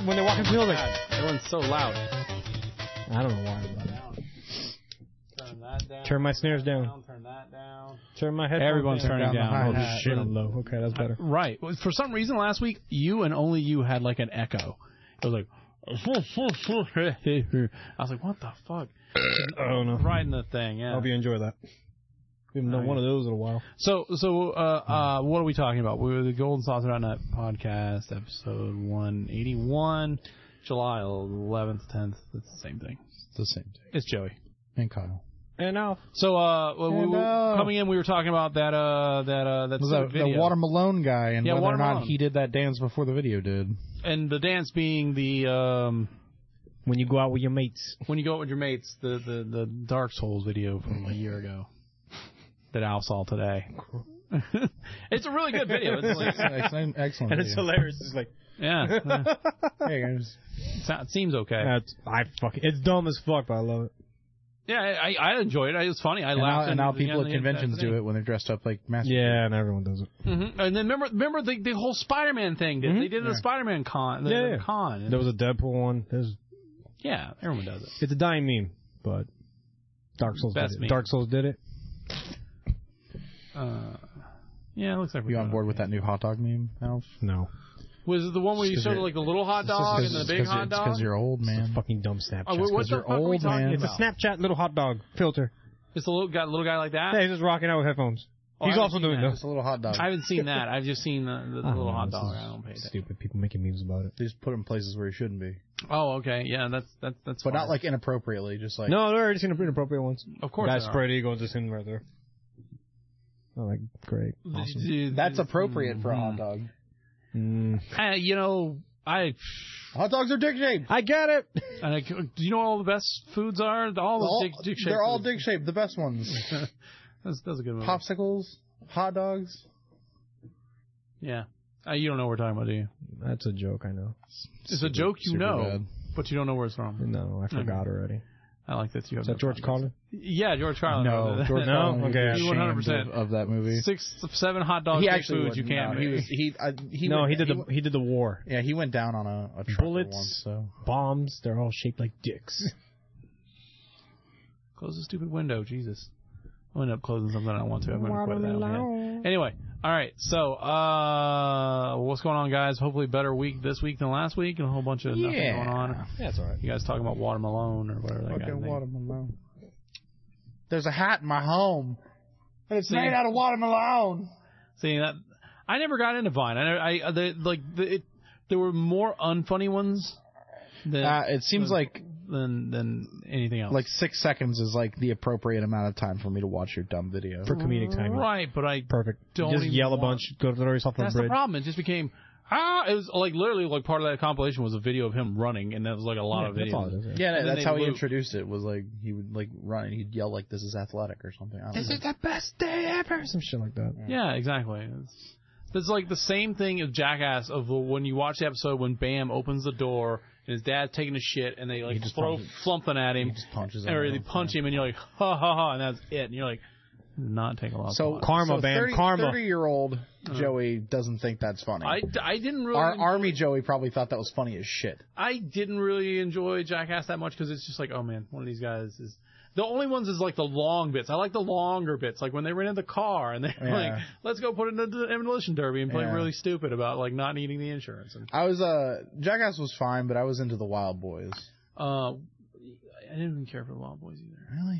when they walk into the building. Everyone's so loud. I don't know why. Turn that down. Turn my snares down. Turn that down. Turn my headphones Everyone's down. turning down. Oh, shit, I'm low. Okay, that's better. Right. For some reason last week, you and only you had like an echo. It was like... I was like, what the fuck? I don't know. Right in the thing, yeah. Hope you enjoy that. We haven't done one of those in a while. So, what are we talking about? We're the Golden Saucer.net podcast, episode 181, July 11th, 10th. It's the same thing. It's the same thing. It's Joey. And Kyle. And Alf. So, coming in, we were talking about that video. The Water Malone guy and whether or not Malone. he did that dance before the video did. And the dance being the, when you go out with your mates. When you go out with your mates, the Dark Souls video from a year ago that Al saw today. It's a really good video. It's like, excellent. And it's hilarious. It's like, yeah. Hey guys. It seems okay. It's dumb as fuck, but I love it. Yeah, I enjoyed it. It was funny. I laughed. And now people at conventions do it when they're dressed up like mascots. Yeah, and everyone does it. Mm-hmm. And then remember the whole Spider-Man thing. They did it at Spider-Man con. The con. There was a Deadpool one. Yeah, everyone does it. It's a dying meme, but Dark Souls did it. Meme. Dark Souls did it. Yeah, it looks like you on board with that new hot dog meme, Alf? No. Was it the one where you showed like the little hot dog and the big hot dog? It's because you're old, man. It's a fucking dumb Snapchat. What the fuck are we talking about? It's a Snapchat little hot dog filter. It's a little guy like that? Yeah, he's just rocking out with headphones. He's also doing this. It's a little hot dog. I haven't seen that. I've just seen the little hot dog. I don't pay attention. Stupid people making memes about it. They just put him places where he shouldn't be. Oh, okay. Yeah, that's But fine. not like inappropriately, just like... No, they're already seen inappropriate ones. Of course. That spread eagle just in right there. Oh, like, great. Awesome. That's appropriate for a hot dog. Hot dogs are dick shaped. I get it. And do you know what all the best foods are? All dick shaped. They're all dick shaped. The best ones. That's a good one. Popsicles, hot dogs. Yeah. You don't know what we're talking about, do you? That's a joke, I know. It's a joke you know, bad. But you don't know where it's from. No, I forgot already. I like that you have. Is that George Carlin? Yeah, George Carlin. No, George Carlin. No, okay. 100% of that movie. 7 hot dog foods you can't. No, he did the war. Yeah, he went down on a trucker bullets, once, so. bombs. They're all shaped like dicks. Close the stupid window, Jesus. I'll end up closing something I don't want to. I'm going to quit that. Anyway, all right. So, what's going on, guys? Hopefully, better week this week than last week, and a whole bunch of nothing going on. Yeah, it's all right. You guys talking about Water Malone or whatever that guy's name. Water Malone. There's a hat in my home, and it's made out of Water Malone. See that? I never got into Vine. There were more unfunny ones. It seems like than anything else. Like 6 seconds is like the appropriate amount of time for me to watch your dumb video. For comedic timing. Right, but I perfect. Don't just yell a bunch, go throw yourself on the bridge. That's the problem. It just became it was like literally like part of that compilation was a video of him running, and that was like a lot of videos. That's all it is, yeah, that's how he introduced it. Was like he would like run and he'd yell like, "This is athletic" or something. This is the best day ever. Some shit like that. Yeah, exactly. It's like the same thing as Jackass of when you watch the episode when Bam opens the door and his dad's taking a shit and they like throw something at him, or they punch him and you're like ha ha ha, and that's it, and you're like, not take a lot. So karma, Bam, karma. 30-year-old Joey doesn't think that's funny. I didn't really. Our Army Joey probably thought that was funny as shit. I didn't really enjoy Jackass that much because it's just like, oh man, one of these guys is. The only ones is like the long bits. I like the longer bits, like when they rented the car and they're like, "Let's go put it in the demolition derby and play really stupid about like not needing the insurance." And I was Jackass was fine, but I was into the Wild Boys. I didn't even care for the Wild Boys either. Really?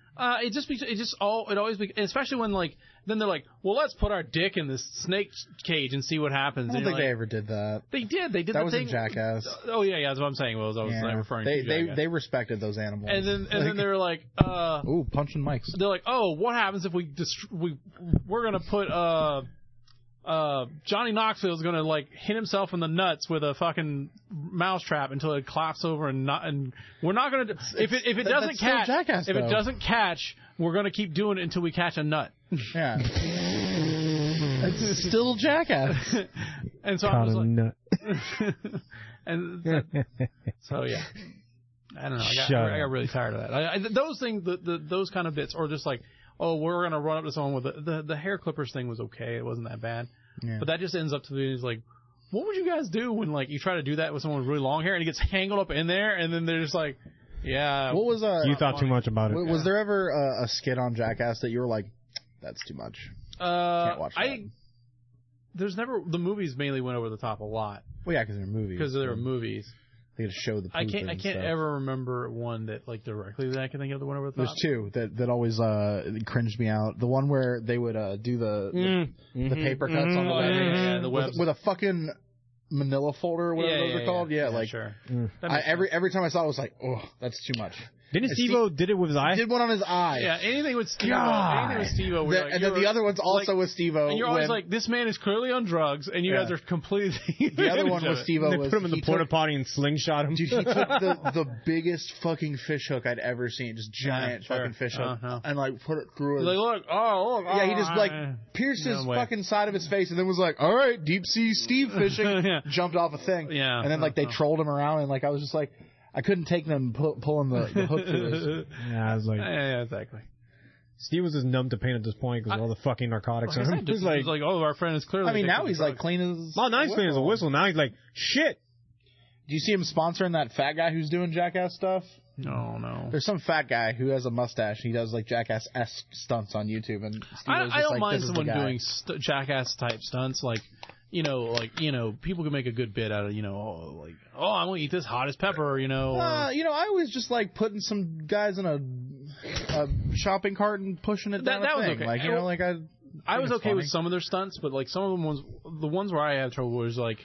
It always especially when like then they're like, well, let's put our dick in this snake cage and see what happens. I don't think they ever did that. They did. They did that the was thing. in Jackass. Oh yeah, that's what I'm saying. I was referring to Jackass. They respected those animals. And then they're like, ooh, punching mics. They're like, oh, what happens if we're gonna put Johnny Knoxville's gonna like hit himself in the nuts with a fucking mousetrap until it claps over and we're not gonna if it doesn't catch Jackass, if it doesn't catch, we're gonna keep doing it until we catch a nut. Yeah. It's still Jackass. And so I was like, nut. And so yeah. I don't know. I got really tired of that. Those things, those kind of bits, or just like, oh, we're gonna run up to someone with the hair clippers thing was okay. It wasn't that bad. Yeah. But that just ends up to be like, what would you guys do when like you try to do that with someone with really long hair and he gets tangled up in there and then they're just like, yeah. What was you thought too much about it? Was there ever a skit on Jackass that you were like, that's too much? Can't watch that. There's never the movies mainly went over the top a lot. Well, yeah, because they're movies. Because they were movies. They had to show the. I can't ever remember one that like directly that I can think of that went over the top. There's two that always cringed me out. The one where they would do the paper cuts on the web, the web with a fucking manila folder or whatever those are called. Yeah, like sure. Every time I saw it, I was like, oh, that's too much. Didn't Steve-O did it with his eye? He did one on his eye. Yeah, anything with Steve-O. And then the other one's also with Steve-O. And you're always like, this man is clearly on drugs, and you guys are completely... The other one with Steve-O was... They put him in the porta potty and slingshot him. Dude, he took the biggest fucking fish hook I'd ever seen. Just giant fucking fish hook. And like put it through his... Like, look. Yeah, he just like pierced his fucking side of his face and then was like, all right, deep sea Steve fishing. Jumped off a thing. Yeah. And then like they trolled him around and like I was just like... I couldn't take them pulling the hook through his... Yeah, I was like... Yeah, exactly. Steve was just numb to pain at this point because of all the fucking narcotics. He's like, oh, our friend is clearly... I mean, now he's like clean as... Oh, now he's clean as a whistle. Now he's like, shit! Do you see him sponsoring that fat guy who's doing Jackass stuff? No. There's some fat guy who has a mustache. He does like Jackass-esque stunts on YouTube. And I don't mind someone doing Jackass-type stunts like... people can make a good bit out of, I'm going to eat this hottest pepper, I always just like putting some guys in a shopping cart and pushing it down that a was thing. Okay. I was okay with some of their stunts, but like some of them the ones where I had trouble was like,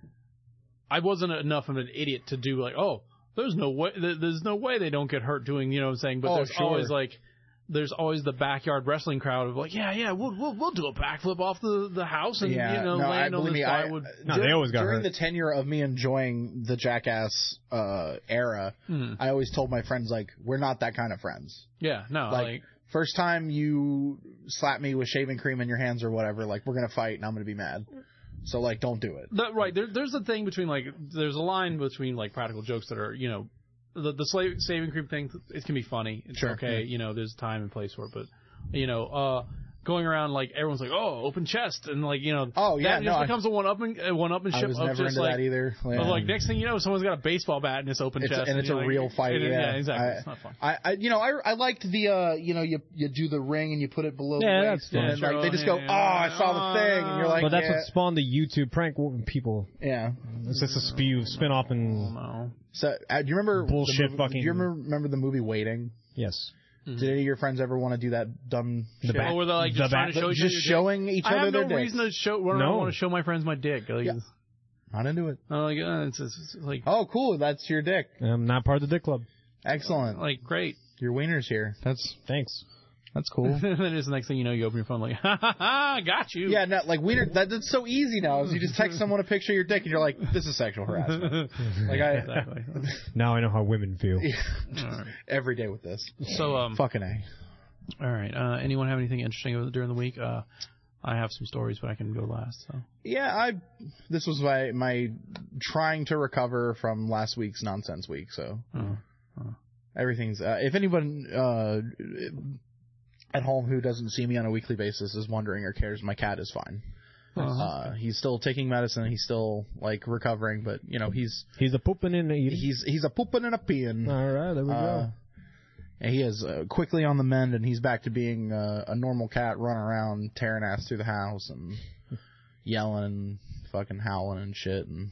I wasn't enough of an idiot to do like, there's no way they don't get hurt doing, you know what I'm saying? But there's always the backyard wrestling crowd of like, we'll do a backflip off the house and land on this plywood. They always got hurt. During the tenure of me enjoying the Jackass era, I always told my friends like, we're not that kind of friends. Yeah, no, like first time you slap me with shaving cream in your hands or whatever, like we're gonna fight and I'm gonna be mad. So like, don't do it. Right. There's a thing between like, there's a line between like practical jokes that are the saving cream thing, it can be funny. It's okay. Yeah. There's time and place for it. But, going around like everyone's like, open chest. And like, that just becomes a one-upmanship. I was never into that either. Yeah. Like next thing you know, someone's got a baseball bat in this open chest. And it's a real fight. Yeah, exactly. It's not fun. I liked the, you do the ring and you put it below the waist. And like, they just go, I saw the thing. And you're like, but that's what spawned the YouTube prank people. Yeah. It's just a spin-off and... So, do you remember bullshit do you remember the movie Waiting? Yes. Mm-hmm. Did any of your friends ever want to do that dumb shit? Or they're like just trying to show just showing each other their dicks? I have no reason to show. I don't want to show my friends my dick. Like, not into it. I'm like, it's like, oh, cool, that's your dick. I'm not part of the dick club. Excellent. Like, great. Your wiener's here. Thanks. That's cool. And then it's the next thing you know, you open your phone like, got you. Yeah, no, like wiener. That's so easy now. Is you just text someone a picture of your dick and you're like, this is sexual harassment. Exactly. Now I know how women feel. Right. Every day with this. So fucking A. All right. Anyone have anything interesting during the week? I have some stories, but I can go last. So. Yeah, this was my trying to recover from last week's nonsense week. So everything's. If anyone at home who doesn't see me on a weekly basis is wondering or cares, my cat is fine. He's still taking medicine. He's still like recovering, but he's a pooping and a eating. He's a pooping and a peeing. All right, there we go. And he is quickly on the mend, and he's back to being a normal cat, running around, tearing ass through the house and yelling and fucking howling and shit. And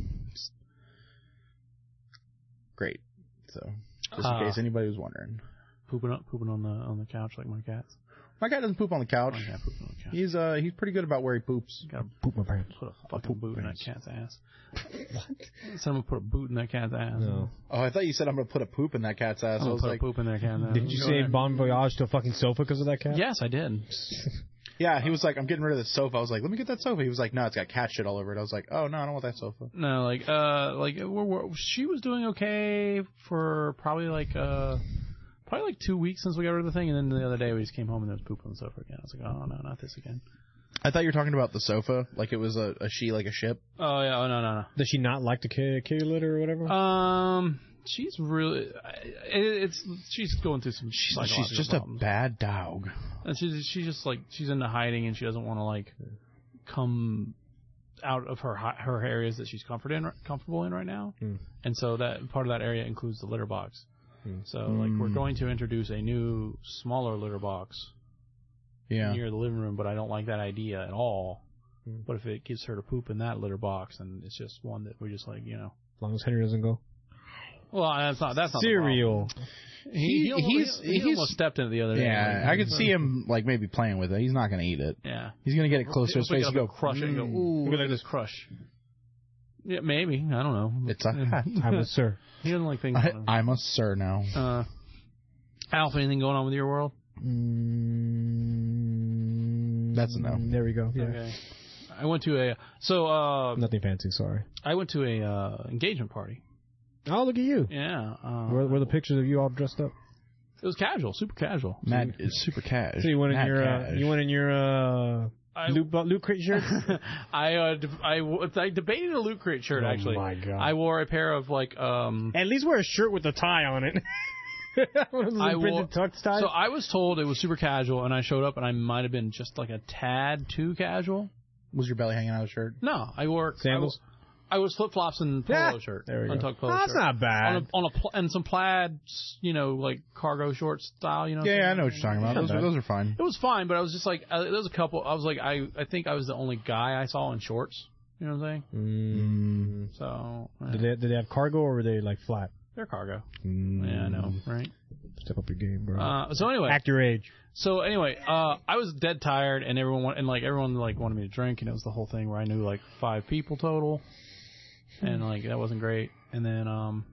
great. So just in case anybody was wondering. Pooping on the couch like my cats. My cat doesn't poop on the couch. My cat poops on the couch. He's pretty good about where he poops. Gotta poop my pants. Put a fucking boot in that cat's ass. What? Someone put a boot in that cat's ass. No. Oh, I thought you said I'm gonna put a poop in that cat's ass. I was like, poop in that cat's ass. Did you say bon voyage to a fucking sofa because of that cat? Yes, I did. Yeah, he was like, I'm getting rid of the sofa. I was like, let me get that sofa. He was like, no, it's got cat shit all over it. I was like, oh no, I don't want that sofa. No, she was doing okay for probably like 2 weeks since we got rid of the thing, and then the other day we just came home and there was poop on the sofa again. I was like, oh no, not this again. I thought you were talking about the sofa, like it was a she, like a ship. Oh yeah, no. Does she not like the kitty litter or whatever? She's really, she's going through some. She's just problems. A bad dog. And she's just like she's into hiding and she doesn't want to like come out of her areas that she's comfortable in right now, and so that part of that area includes the litter box. So like we're going to introduce a new smaller litter box near the living room, but I don't like that idea at all. But if it gets her to poop in that litter box, then it's just one that we just like, you know. As long as Henry doesn't go. Well, that's not cereal. He almost stepped in it the other day. Yeah, I could see him like maybe playing with it. He's not going to eat it. Yeah, he's going to get it close to his face and go crush it and go, ooh, look at this crush. Yeah, maybe. I don't know. It's a hat. I'm a sir. He doesn't like things. I'm a sir now. Alf, anything going on with your world? That's a no. There we go. Yeah. Okay. I went to nothing fancy. Sorry. I went to a engagement party. Oh, look at you. Yeah. Where the pictures of you all dressed up? It was casual, super casual. Matt is super cash. So you went in your Loot Crate shirt? I debated a Loot Crate shirt, actually. Oh, my God. I wore a pair of, like... At least wear a shirt with a tie on it. So I was told it was super casual, and I showed up, and I might have been just like a tad too casual. Was your belly hanging out of the shirt? No, I wore... Sandals? I was flip-flops and polo shirt. There we go. Untucked polo That's shirt. not bad. And some plaid, you know, like cargo short style, you know. Yeah, I know what you're talking about. Those are fine. It was fine, but I was just like, there was a couple. I was like, I think I was the only guy I saw in shorts. You know what I'm saying? So. Did they have cargo or were they like flat? They're cargo. Yeah, I know, right? Step up your game, bro. So anyway, act your age. So anyway, I was dead tired, and everyone wanted me to drink, and it was the whole thing where I knew like 5 people total. And, like, that wasn't great. And then,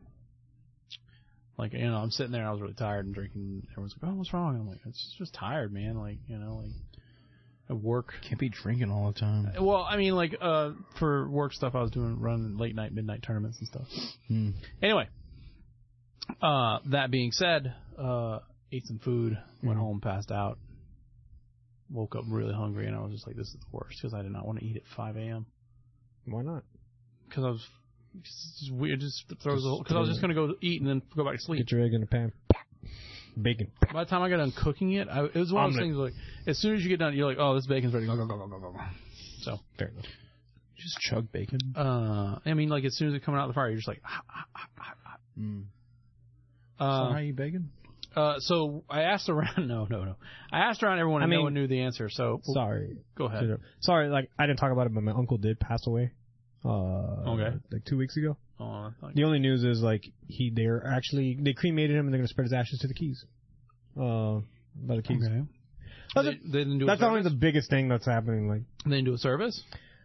like, you know, I'm sitting there, I was really tired and drinking. Everyone's like, oh, what's wrong? I'm like, it's just tired, man. Like, you know, like, at work. Can't be drinking all the time. Well, I mean, like, for work stuff, I was running late night, midnight tournaments and stuff. Anyway, that being said, ate some food, went home, passed out, woke up really hungry, and I was just like, this is the worst, because I did not want to eat at 5 a.m. Why not? Because I was just weird. Because I was just going to go eat and then go back to sleep. Get your egg in the pan. Bacon. By the time I got done cooking it, it was one of those things like, as soon as you get done, you're like, oh, this bacon's ready. Go. So. Fair enough. Just chug bacon? I mean, like, as soon as it's coming out of the fire, you're just like, So how you bacon? So I asked around. No. I asked around everyone, and no one knew the answer. So sorry. Go ahead. Sorry, like I didn't talk about it, but my uncle did pass away. Okay. Like 2 weeks ago. Oh, the only news is like they cremated him and they're gonna spread his ashes to the Keys. By the Keys. Okay. They didn't do. That's only the biggest thing that's happening. Like they didn't do a service.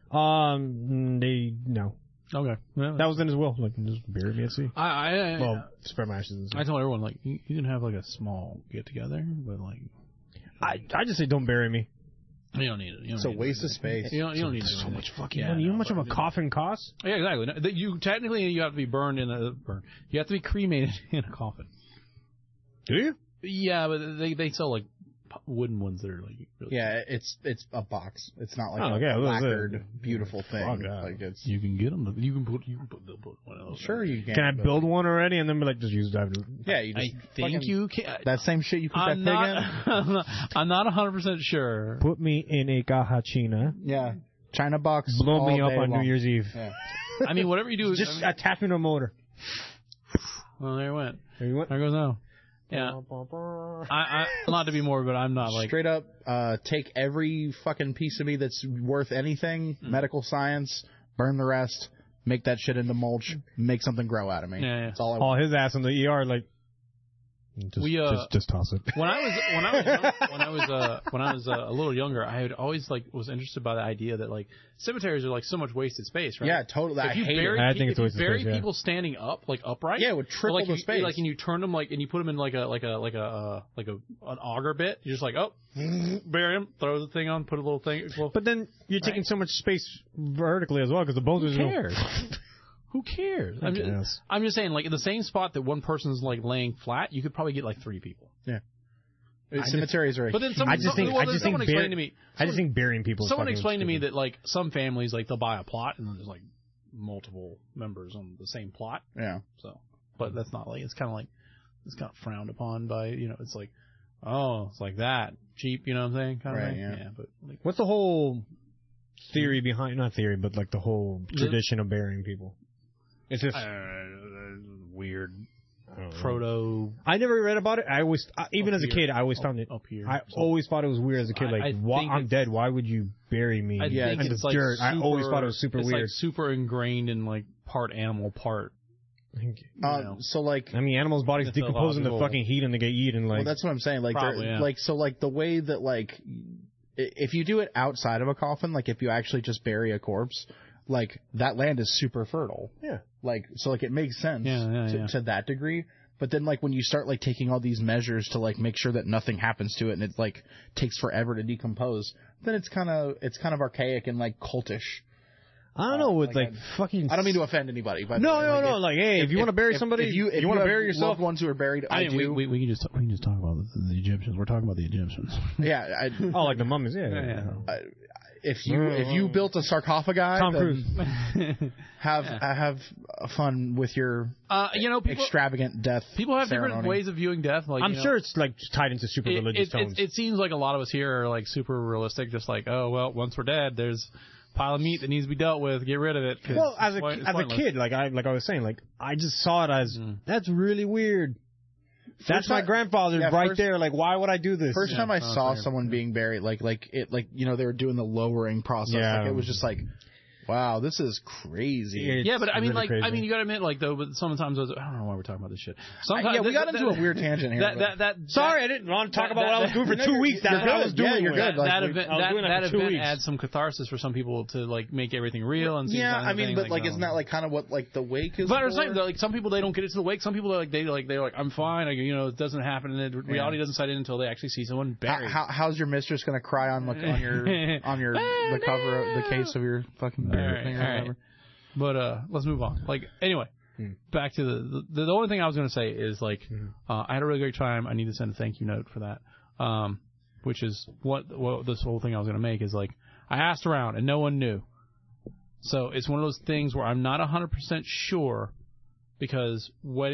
No. Okay. Yeah, that was in his will. Like, just bury me at sea. Spread my ashes in sea. I told everyone, like, you can have, like, a small get-together, but, like... I just say don't bury me. You don't need it. It's a waste of space. You don't need so much fucking money. You know how much of a coffin costs? Yeah, exactly. You have to be burned in you have to be cremated in a coffin. Do you? Yeah, but they sell, like, wooden ones that are like really it's a box. It's not like a lacquered beautiful thing. Like it's you can get them. You can put one of those. Sure, you can. Can I build one already and then be like just use that? Yeah, you just I think you can. That same shit you put that pig in. I'm not 100% sure. Put me in a China. Yeah, China box. Blow me up on long. New Year's Eve. Yeah. I mean, whatever you do, just attach me to a motor. Well, there you went. There you went. There goes now. Yeah, I not to be morbid, but I'm not like straight up. Take every fucking piece of me that's worth anything, medical science, burn the rest, make that shit into mulch, make something grow out of me. Yeah. That's all I want. His ass in the ER, like. Just toss it. When I was a little younger, I had always was interested by the idea that like cemeteries are like so much wasted space, right? Yeah, totally. I hate it. I think it's wasted space. Bury people standing up, like upright. Yeah, it would triple the space. Like, and you turn them and you put them in like an auger bit. You're just like, oh, bury him, throw the thing on, put a little thing. But then you're taking so much space vertically as well because the bones. Who cares? Who cares? I'm just saying, like, in the same spot that one person's, like, laying flat, you could probably get, like, 3 people. Yeah. Cemeteries are... But then someone explained to me... I just think burying people... Someone explained to me that, like, some families, like, they'll buy a plot, and then there's, like, multiple members on the same plot. Yeah. So, but that's not, like, it's kind of frowned upon by, you know, it's like, oh, it's like that. Cheap, you know what I'm saying? Kind of thing. Yeah. But, like... What's the whole... theory behind, not theory, but like the whole tradition of burying people. It's just weird. Proto. I never read about it. I always, even as a kid, I always found it. Up here. I always thought it was weird as a kid. Like, I'm dead. Why would you bury me? I think it's like dirt. I always thought it was super weird. Like super ingrained in like part animal, part. So like, I mean, animals' bodies decompose in the fucking heat and they get eaten. Like, well, that's what I'm saying. Like, probably, like, so like the way that like, if you do it outside of a coffin, like if you actually just bury a corpse, like that land is super fertile. Yeah. Like, so like it makes sense to that degree. But then like when you start like taking all these measures to like make sure that nothing happens to it and it like takes forever to decompose, then it's kind of archaic and like cultish. I don't know, with like fucking... I don't mean to offend anybody, but... No, like, hey, if you want to bury somebody, if you want to bury yourself... loved ones who are buried, I do. We can just talk about the Egyptians. We're talking about the Egyptians. Yeah. Oh, like the mummies, yeah. If you built a sarcophagi, Tom Cruise, have fun with your extravagant death. People have ceremony. different ways of viewing death. Like I'm sure it's like tied into super religious tones. It seems like a lot of us here are like super realistic, just like, oh well, once we're dead, there's a pile of meat that needs to be dealt with. Get rid of it. Well, as a kid, like I was saying, like I just saw it as that's really weird. That's my grandfather right there. Like, why would I do this? First time I saw someone being buried, like they were doing the lowering process. Yeah. Like, it was just like, wow, this is crazy. Yeah, but I mean, really crazy. you gotta admit, like, though, but sometimes I don't know why we're talking about this shit. Sometimes, we got into a weird tangent here. Sorry, I didn't want to talk about what I was doing for 2 weeks. That's what I was doing. Yeah, you're good. That event adds some catharsis for some people to like make everything real and I mean, but like, isn't that like kind of what like the wake is? But I'm saying, like, some people they don't get into the wake. Some people they're like I'm fine. It doesn't happen, and reality doesn't set in until they actually see someone buried. How's your mistress gonna cry on your the cover of the case of your fucking thing or whatever? But let's move on. Like, anyway, back to the only thing I was going to say is, like, I had a really great time. I need to send a thank you note for that, which is what this whole thing I was going to make is, like, I asked around and no one knew. So it's one of those things where I'm not 100% sure because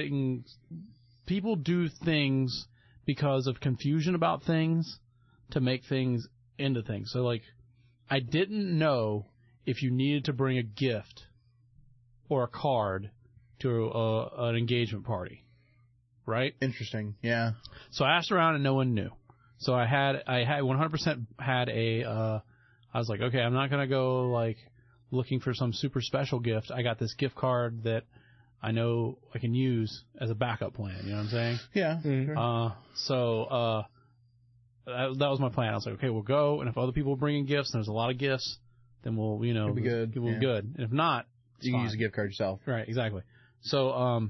people do things because of confusion about things to make things into things. So, like, I didn't know if you needed to bring a gift or a card to an engagement party, right? Interesting, yeah. So I asked around and no one knew. So I had 100% had I was like, okay, I'm not gonna go like looking for some super special gift. I got this gift card that I know I can use as a backup plan. You know what I'm saying? Yeah. Mm-hmm. So that was my plan. I was like, okay, we'll go, and if other people are bringing gifts, and there's a lot of gifts, then we'll it'll be good. We'll be good. And if not, you can use a gift card yourself. Right, exactly. So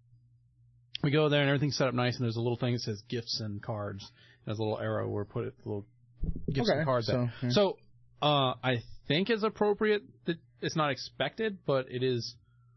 we go there and everything's set up nice, and there's a little thing that says gifts and cards. There's a little arrow where put it, little gifts and cards there. Yeah. So I think it's appropriate that it's not expected, but it is.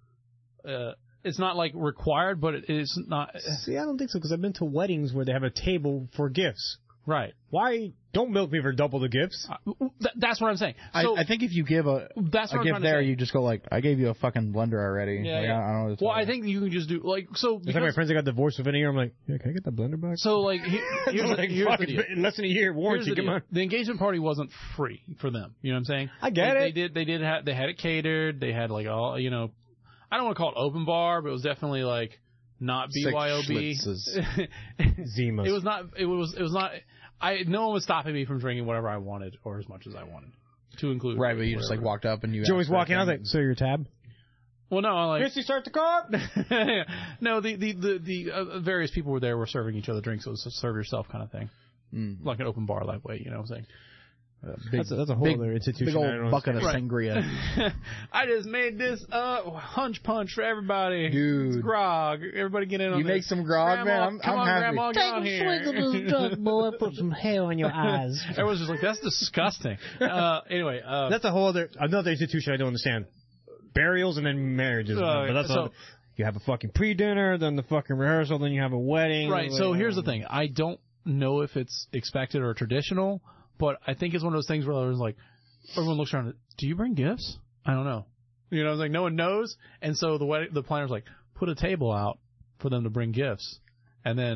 It's not like required, but it is not. See, I don't think so because I've been to weddings where they have a table for gifts. Right. Why don't milk me for double the gifts? That's what I'm saying. So, I think if you give a gift there, you just go like, I gave you a fucking blender already. Yeah, like, yeah. I don't know. Well, I think you can just do like so. Because my friends that got divorced within a year, I'm like, yeah, can I get that blender back? So like, here's the deal. In less than a year warranty. Come on. The engagement party wasn't free for them. You know what I'm saying? I get it. They had it catered. They had like all I don't want to call it open bar, but it was definitely like not BYOB. Zimas. It was not. No one was stopping me from drinking whatever I wanted or as much as I wanted, to include. Right, but you just like walked up and you. Joey's walking out. Like, so your tab. Well, no, like. Christy, start the car. No, the various people were there were serving each other drinks. So it was a serve yourself kind of thing, like an open bar that way. You know what I'm saying? That's a whole other institution. Big old bucket of sangria. I just made this hunch punch for everybody. Dude. It's grog. Everybody get in on this. You make some grog, Grandma, man. I'm happy. Grandma, get on here. Take a swig of this drug, boy. Put some hair on your eyes. Everyone's just like, that's disgusting. Anyway. That's a whole another institution I don't understand. Burials and then marriages. But that's you have a fucking pre-dinner, then the fucking rehearsal, then you have a wedding. Right, so here's the thing. I don't know if it's expected or traditional. But I think it's one of those things where there's like, everyone looks around. Do you bring gifts? I don't know. You know, it's like no one knows. And so the planner's like, put a table out for them to bring gifts, and then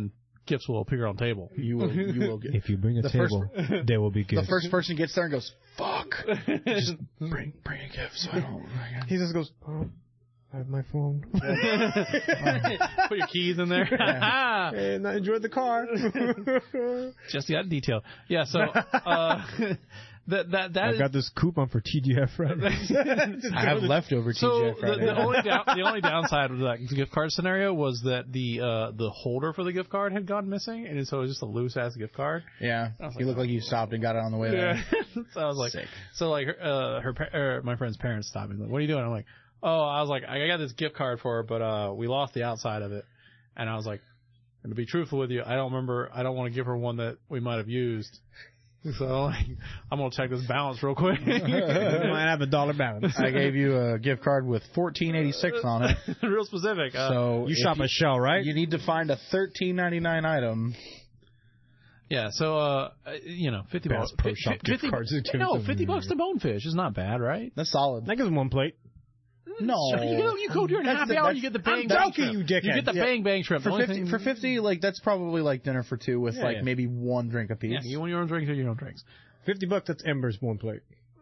gifts will appear on the table. You will get. If you bring a table, there will be gifts. The first person gets there and goes, "Fuck, just bring a gift." So I don't. He just goes, "Oh, I have my phone." Put your keys in there. And I enjoyed the car. Just that detail. Yeah. So that I've got this coupon for TGF Friday. I have leftover TGF Friday. The only downside of that gift card scenario was that the holder for the gift card had gone missing, and so it was just a loose ass gift card. Yeah, you looked like you stopped and got it on the way there. So I was like, Sick. so like my friend's parents stopped me. Like, what are you doing? I'm like, I was like, I got this gift card for her, but we lost the outside of it, and I was like, and to be truthful with you, I don't remember. I don't want to give her one that we might have used. So like, I'm gonna check this balance real quick. Might have $1 balance. I gave you a gift card with $14.86 on it. Real specific. So you shop at Shell, right? You need to find a $13.99 item. Yeah, so $50 Pro Shop gift cards. $50 to Bonefish is not bad, right? That's solid. That gives one plate. No, you go during happy hour, you get the bang. I'm joking, you dickhead. You get the bang shrimp. For 50, like that's probably like dinner for two with maybe one drink apiece. Yeah, you want your own drinks or your own drinks. $50, that's Ember's one plate.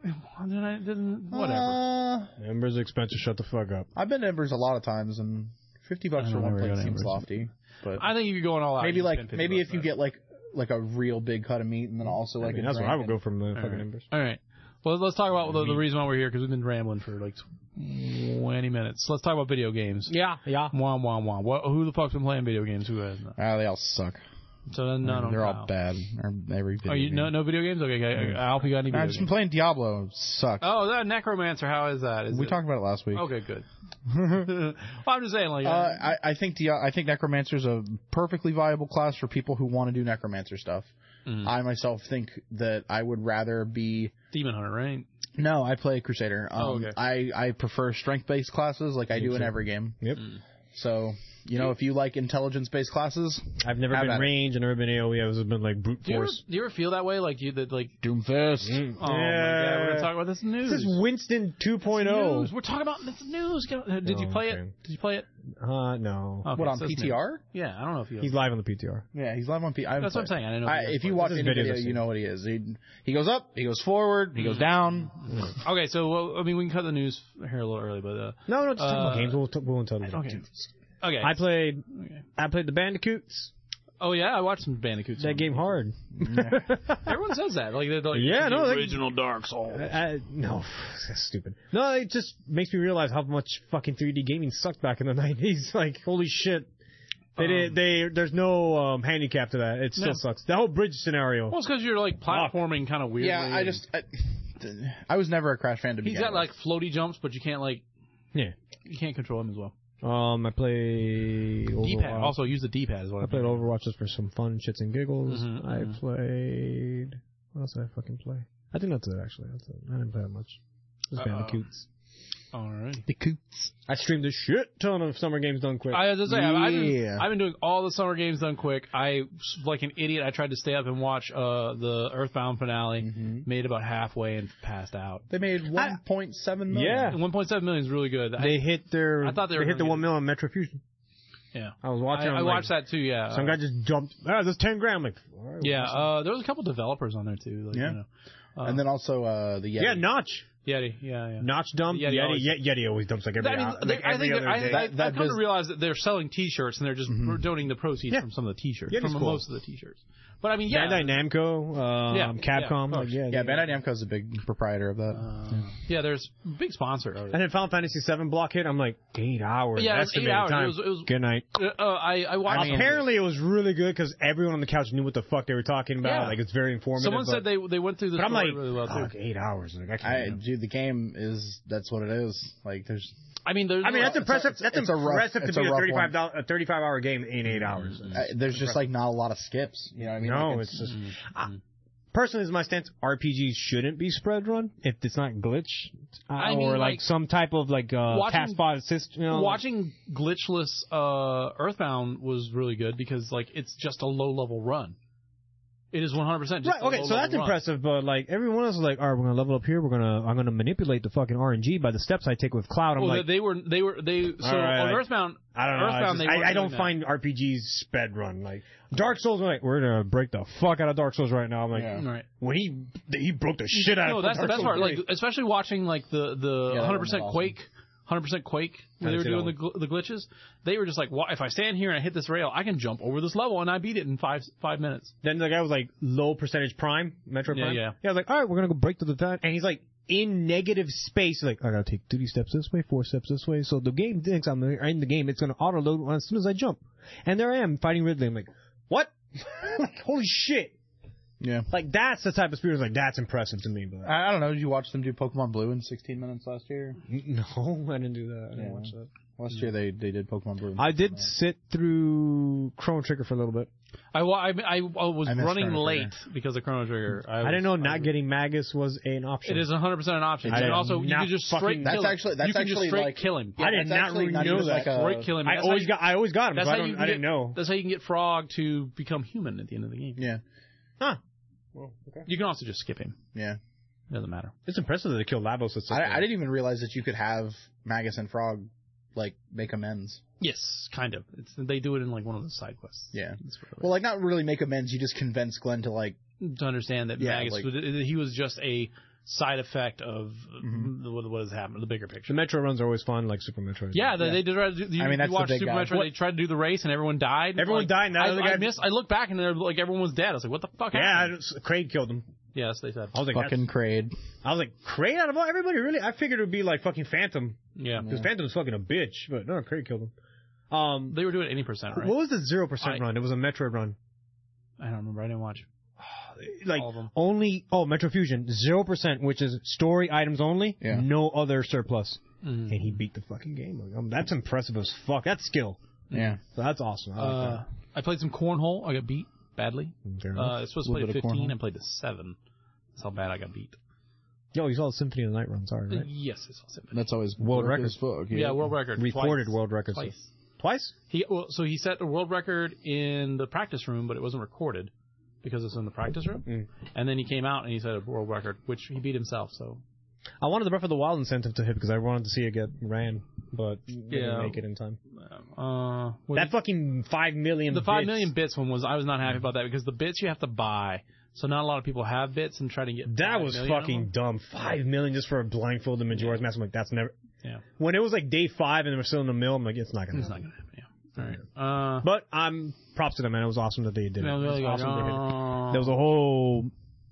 Whatever. Ember's expensive. Shut the fuck up. I've been to Ember's a lot of times, and $50 for one plate seems lofty. But I think if you're going all out, maybe if you get like a real big cut of meat, and then also like that's where I would go from the fucking Embers. All right. Well, let's talk about the reason why we're here, because we've been rambling for like 20 minutes. Let's talk about video games. Yeah. Wah. Who the fuck's been playing video games? Who has? They all suck. So then they're all bad. Every video game. No video games? Okay. I hope you got any video I've just been playing Diablo. Sucks. Oh, that Necromancer. How is that? We talked about it last week. Okay, good. Well, I'm just saying, like, I think Necromancer's a perfectly viable class for people who want to do Necromancer stuff. Mm. I myself think that I would rather be Demon Hunter, right? No, I play Crusader. Okay. I prefer strength-based classes like I do in every game. Yep. So, if you like intelligence-based classes, I've never been range and never been AoE. I've been like brute force. Do you ever feel that way? Like Doomfist. Oh my god, we're gonna talk about this news. This is Winston 2.0. We're talking about this news. Did you play it? Did you play it? No. Okay, what, on PTR? Yeah, I don't know if he's live on the PTR. Yeah, he's live on PTR. That's what I'm saying. I didn't know. If you watch any video, you know what he is. He goes up, he goes forward, he goes down. Okay, so we can cut the news here a little early, but no, just talk about games. We won't tell you. Okay. I played the Bandicoots. Oh yeah, I watched some Bandicoots. That game hard. Everyone says that. Like they're like original Dark Souls. No, that's stupid. No, it just makes me realize how much fucking 3D gaming sucked back in the 90s. Like holy shit. There's no handicap to that. It still sucks. The whole bridge scenario. Well, it's because you're like platforming kind of weirdly. Yeah, I was never a Crash fan to begin with. He's got like floaty jumps, but you can't you can't control him as well. I play D-pad. Also use the D-pad as well. I played Overwatch just for some fun shits and giggles. I played. What else did I fucking play? I think that's it actually. I didn't play that much. Just Bandicoots. Alright. The Coots. I streamed a shit ton of Summer Games Done Quick. I've been doing all the Summer Games Done Quick. Like an idiot, I tried to stay up and watch the Earthbound finale. Made about halfway and passed out. They made 1.7 million. Yeah, 1.7 million is really good. They hit their. I thought they hit the 1 million on Metro Fusion. Yeah, I was watching. I watched that too. Yeah, some guy just jumped. That's $10 grand. I'm like, there was a couple developers on there too. Like, and then also the Yeti. Yeah, Notch. Yeti, yeah. Notch dump. Yeti always dumps like every other day. I've come to realize that they're selling T-shirts and they're just donating the proceeds from some of the T-shirts, from most of the T-shirts. But I mean, Bandai Namco, Capcom. Bandai Namco is a big proprietor of that. There's a big sponsor. And then Final Fantasy VII block hit. I'm like 8 hours. Yeah, that's 8 hours. Time. It was good night. I watched. Apparently, it was really good because everyone on the couch knew what the fuck they were talking about. Yeah. Like it's very informative. Someone said they went through the story like, really well too. 8 hours. Like, dude, the game that's what it is. Like there's. That's impressive. That's impressive to be a 35-hour game in 8 hours. There's just like not a lot of skips. You know what I mean? No, it's just. Personally, is my stance. RPGs shouldn't be spread run if it's not glitch or like some type of task spot assist. Watching glitchless Earthbound was really good because like it's just a low level run. It is 100%. Right, okay, so that's impressive, but like everyone else is like, all right, we're gonna level up here. I'm gonna manipulate the fucking RNG by the steps I take with Cloud. I'm like, they so right, on Earthbound, I don't know. Earthbound, I don't find RPGs sped run like Dark Souls. We're gonna break the fuck out of Dark Souls right now. I'm like, right. When he broke the shit out of. No, that's Dark the best Souls part. Like especially watching like the 100% Quake. 100% Quake, when they were doing the glitches, they were just like, well, if I stand here and I hit this rail, I can jump over this level, and I beat it in 5 minutes. Then the guy was like, low percentage Prime, Metro Prime. Yeah. I was like, all right, we're going to go break to the time. And he's like, in negative space, he's like, I got to take 3 steps this way, 4 steps this way. So the game thinks I'm in the game. It's going to auto-load as soon as I jump. And there I am, fighting Ridley. I'm like, what? Like, holy shit. Yeah. Like, that's the type of experience, like, that's impressive to me. But I don't know, did you watch them do Pokemon Blue in 16 minutes last year? No, I didn't do that. I didn't watch that. Last year they did Pokemon Blue. I did sit through Chrono Trigger for a little bit. I was running late because of Chrono Trigger. I didn't know not getting Magus was an option. It is 100% an option. And also, you can just straight kill him. You can just straight kill him. I did not really know that. Straight kill him. I always got him. I didn't know. That's how you can get Frog to become human at the end of the game. Yeah. Huh. Well, okay. You can also just skip him. Yeah. It doesn't matter. It's impressive that they killed Lavos. I didn't even realize that you could have Magus and Frog, like, make amends. Yes, kind of. They do it in, like, one of the side quests. Yeah. Well, like, not really make amends. You just convince Glenn to, like... To understand that Magus, he was just a side effect of what has happened, the bigger picture. The Metro runs are always fun, like Super Metroid. Yeah, they did. You watch Super Metroid, they tried to do the race, and everyone died. Everyone died. I looked back, and like everyone was dead. I was like, what the fuck happened? Yeah, Kraid killed him. Yes, they said. I was like, fucking Kraid. I was like, Kraid out of everybody? Really? I figured it would be like fucking Phantom. Yeah. Because Phantom's fucking a bitch, but no, Kraid killed him. They were doing 80%, right? What was the 0% run? It was a Metroid run. I don't remember. I didn't watch. Like, only, Metro Fusion, 0%, which is story items only, no other surplus. And he beat the fucking game. That's impressive as fuck. That's skill. Yeah. So that's awesome. I like that. I played some Cornhole. I got beat badly. It's supposed to play 15. I played the 7. That's how bad I got beat. Yo, you saw the Symphony of the Night run, sorry, right? Yes, I saw Symphony. That's always world record. Yeah, world record. Recorded world record. Twice? So he set a world record in the practice room, but it wasn't recorded because it's in the practice room. And then he came out and he set a world record, which he beat himself. So I wanted the Breath of the Wild incentive to hit because I wanted to see it get ran, but didn't make it in time. That fucking 5 million. The 5 million bits one I was not happy about that because the bits you have to buy. So not a lot of people have bits and try to get. That was fucking dumb. 5 million just for a blindfolded Majora's Mask. I'm like, that's never. Yeah. When it was like day 5 and they were still in the mill, I'm like, it's not gonna happen. Yeah. All right. But I'm props to them, man. It was awesome that they did it. It was awesome they hit it. There was a whole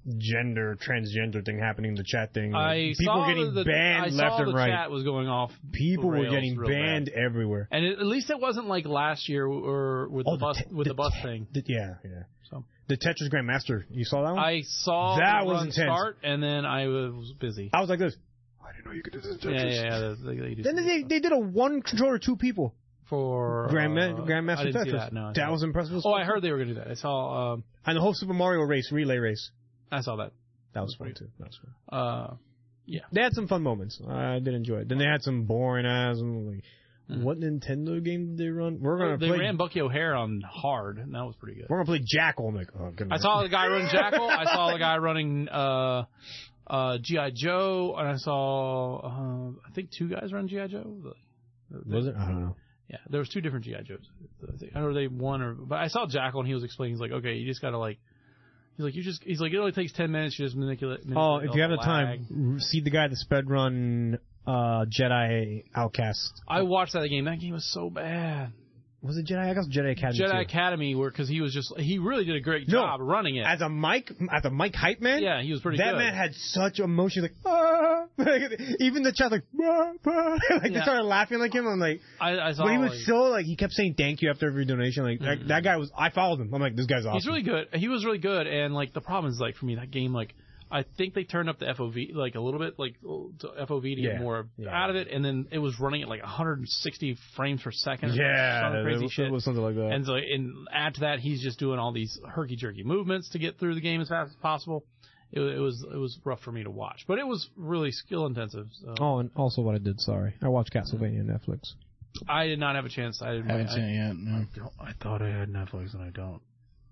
transgender thing happening in the chat thing. People were getting banned left and right. The chat was going off. People were getting banned everywhere. And at least it wasn't like last year or with the bus thing. Yeah. So the Tetris Grandmaster, you saw that one? I saw that the was run intense. Start, and then I was busy. I was like this. I didn't know you could do this in Tetris. Yeah. Then they did a 1 controller 2 people. For Grandmaster I didn't Tetris. See that. No, that was impressive. I heard they were going to do that. I saw and the whole Super Mario relay race. I saw that. That was fun too. That was fun. Yeah. They had some fun moments. I did enjoy it. Then they had some boring ass. Like, what Nintendo game did they run? They ran Bucky O'Hare on hard, and that was pretty good. We're gonna play Jackal. I'm like, oh goodness. I saw the guy running Jackal. I saw the guy running G.I. Joe, and I saw I think 2 guys run G.I. Joe. Was it? I don't know. Yeah, there was 2 different G.I. Joes. I don't know they won but I saw Jackal and he was explaining. He's like, okay, you just gotta like. He's like, it only takes 10 minutes. You just manipulate. If you have the time, see the guy that sped run Jedi Outcast. I watched that game. That game was so bad. Was it Jedi Outcast? Jedi Academy. Jedi Academy, because he really did a great job running it. As a Mike hype man. Yeah, he was pretty good. That man had such emotion, like even the chat like they started laughing like him. I'm like, I saw. But he was so like he kept saying thank you after every donation. Like that guy was. I followed him. I'm like, this guy's awesome. He's really good. He was really good, and like the problem is like for me that game like. I think they turned up the FOV like a little bit, like to FOV to get more out of it, and then it was running at like 160 frames per second. Yeah, crazy shit. It was something like that. And so, add to that, he's just doing all these herky jerky movements to get through the game as fast as possible. It was rough for me to watch, but it was really skill intensive. So. Oh, and also what I did. Sorry, I watched Castlevania on Netflix. I did not have a chance. I haven't seen it yet. No. I thought I had Netflix and I don't.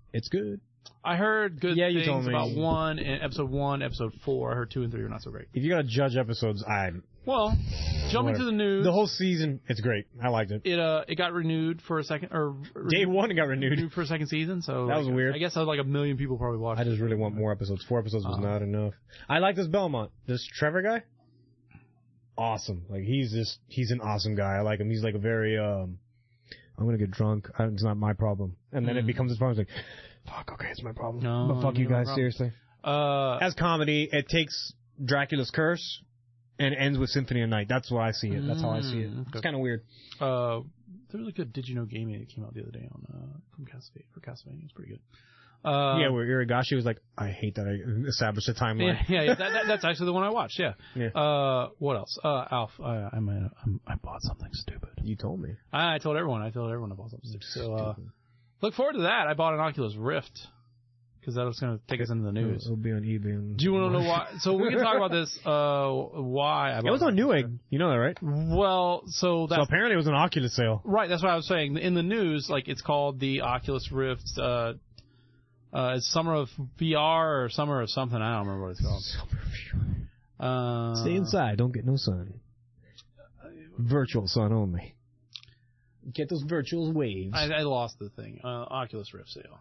It's good. I heard good things told me. about episode 1, episode 4. I heard 2 and 3 are not so great. If you gotta judge episodes, Well, jumping to the news. The whole season, it's great. I liked it. It got renewed for a second, Day 1 it got renewed for a second season. So that was weird. I guess like 1 million people probably watched. I just really want more episodes. 4 episodes was not enough. I like this Belmont, this Trevor guy. Awesome. Like he's an awesome guy. I like him. He's like a very I'm gonna get drunk. It's not my problem. And then it becomes his problem. It's like, fuck. Okay, it's my problem. No, but fuck you guys, seriously. As comedy, it takes Dracula's Curse and ends with Symphony of Night. That's why I see it. That's how I see it. It's kind of weird. There was a good Did You Know game that came out the other day from Castlevania. For Castlevania, it's pretty good. Where Iragashi was like, I hate that I established a timeline. Yeah. That's actually the one I watched. Yeah. What else? Alf, I bought something stupid. You told me. I told everyone I bought something stupid. So look forward to that. I bought an Oculus Rift because that was going to take us into the news. It'll be on eBay. Do you want to know why? So we can talk about this. Why I bought it was on Newegg. You know that, right? Well, so apparently it was an Oculus sale. Right. That's what I was saying. In the news, like it's called the Oculus Rift. It's Summer of VR or Summer of something. I don't remember what it's called. Summer of VR. Stay inside. Don't get no sun. Virtual sun only. Get those virtual waves. I lost the thing. Oculus Rift sale.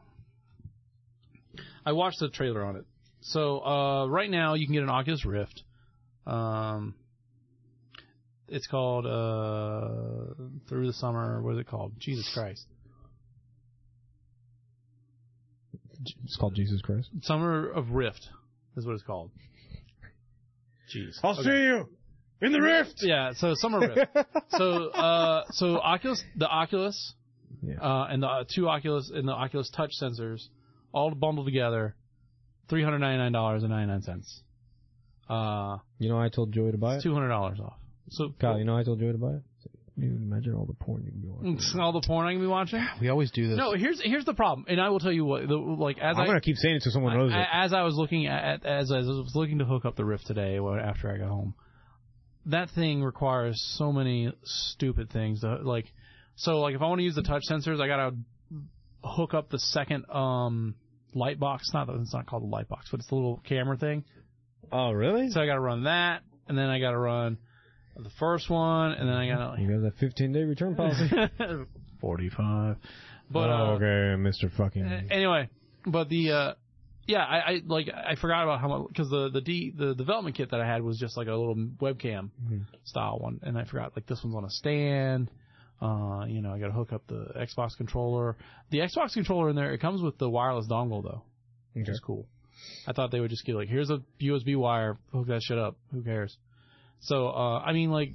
I watched the trailer on it. So right now you can get an Oculus Rift. It's called Through the Summer. What is it called? Jesus Christ. It's called Jesus Christ. Summer of Rift is what it's called. Jeez. I'll see you in the Rift. Yeah. So Summer Rift. So Oculus, the Oculus, and the two Oculus and the Oculus Touch sensors, all bundled together, $399.99. You know, I told Joey to buy it. $200 off. So Kyle, you know, I told Joey to buy it. You imagine all the porn you can be watching. All the porn I can be watching? We always do this. No, here's the problem, and I will tell you what. I'm gonna keep saying it so someone knows it. As I was looking as I was looking to hook up the Rift today after I got home, that thing requires so many stupid things. Like if I want to use the touch sensors, I gotta hook up the second light box. It's not called a light box, but it's the little camera thing. Oh, really? So I gotta run that, and then I gotta run the first one, and then I got you got that 15-day return policy. 45. But okay, Mr. Fucking. Anyway, but I forgot about how much, because the development kit that I had was just like a little webcam style one, and I forgot this one's on a stand. I got to hook up the Xbox controller. The Xbox controller in there, it comes with the wireless dongle though, which is cool. I thought they would just get here's a USB wire, hook that shit up. Who cares? So, I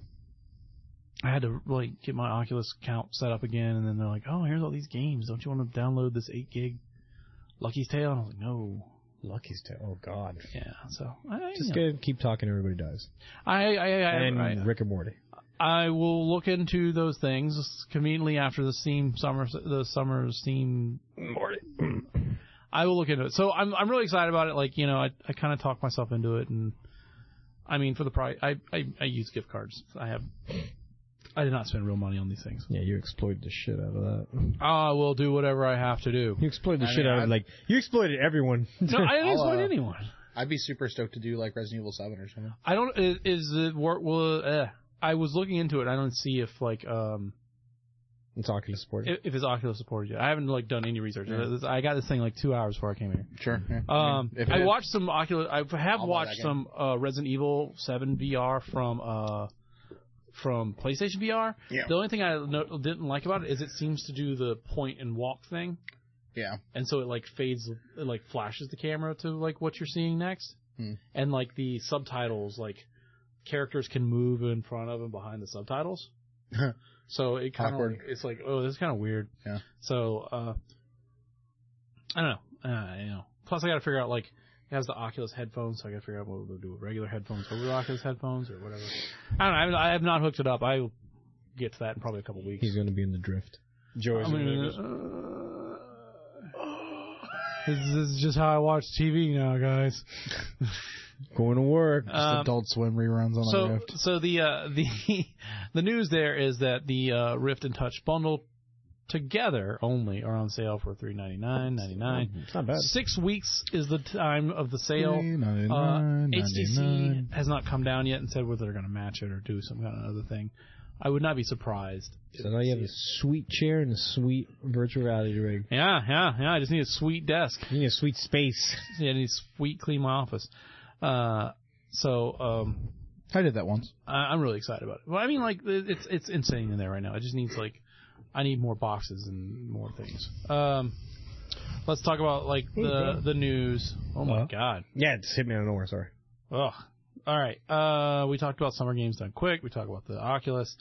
had to get my Oculus account set up again, and then they're like, "Oh, here's all these games. Don't you want to download this 8 gig Lucky's Tale?" And I was like, "No, Lucky's Tale. Oh God." Yeah. So keep talking. Everybody dies. Rick and Morty. I will look into those things conveniently after the summer Steam. Morty. I will look into it. So I'm really excited about it. I kind of talked myself into it, and. For the price, I use gift cards. I did not spend real money on these things. Yeah, you exploited the shit out of that. I will do whatever I have to do. You exploited the shit out of you exploited everyone. No, I didn't exploit anyone. I'd be super stoked to do Resident Evil 7 or something. I don't. Is it work? Well, I was looking into it. I don't see if it's Oculus supported. If it's Oculus supported yet. I haven't done any research. Yeah. I got this thing 2 hours before I came here. Sure. Yeah. I watched some Oculus. I have watched some Resident Evil 7 VR from PlayStation VR. Yeah. The only thing I didn't like about it is it seems to do the point and walk thing. Yeah. And so it fades, it flashes the camera to what you're seeing next. And the subtitles, characters can move in front of and behind the subtitles. So it kind of it's this is kind of weird. Yeah. So I don't know. Plus I got to figure out it has the Oculus headphones, so I got to figure out what we're going to do with regular headphones over the Oculus headphones or whatever. I don't know. I have not hooked it up. I will get to that in probably a couple weeks. He's going to be in the drift. Joey's this is just how I watch TV now, guys. Going to work. Just Adult Swim reruns on the Rift. So the news there is that the Rift and Touch bundle together only are on sale for $399.99. It's not bad. 6 weeks is the time of the sale. $399.99. HTC has not come down yet and said whether they're going to match it or do some kind of other thing. I would not be surprised. So now you have a sweet chair and a sweet virtual reality rig. Yeah. I just need a sweet desk. You need a sweet space. Yeah, I need a sweet, clean my office. I did that once. I'm really excited about it. Well, I mean, like, it's insane in there right now. It just needs, like, I need more boxes and more things. Let's talk about, like, the news. Oh, my God. Yeah, it just hit me out of nowhere, sorry. Ugh. All right. We talked about Summer Games Done Quick. We talked about the Oculus.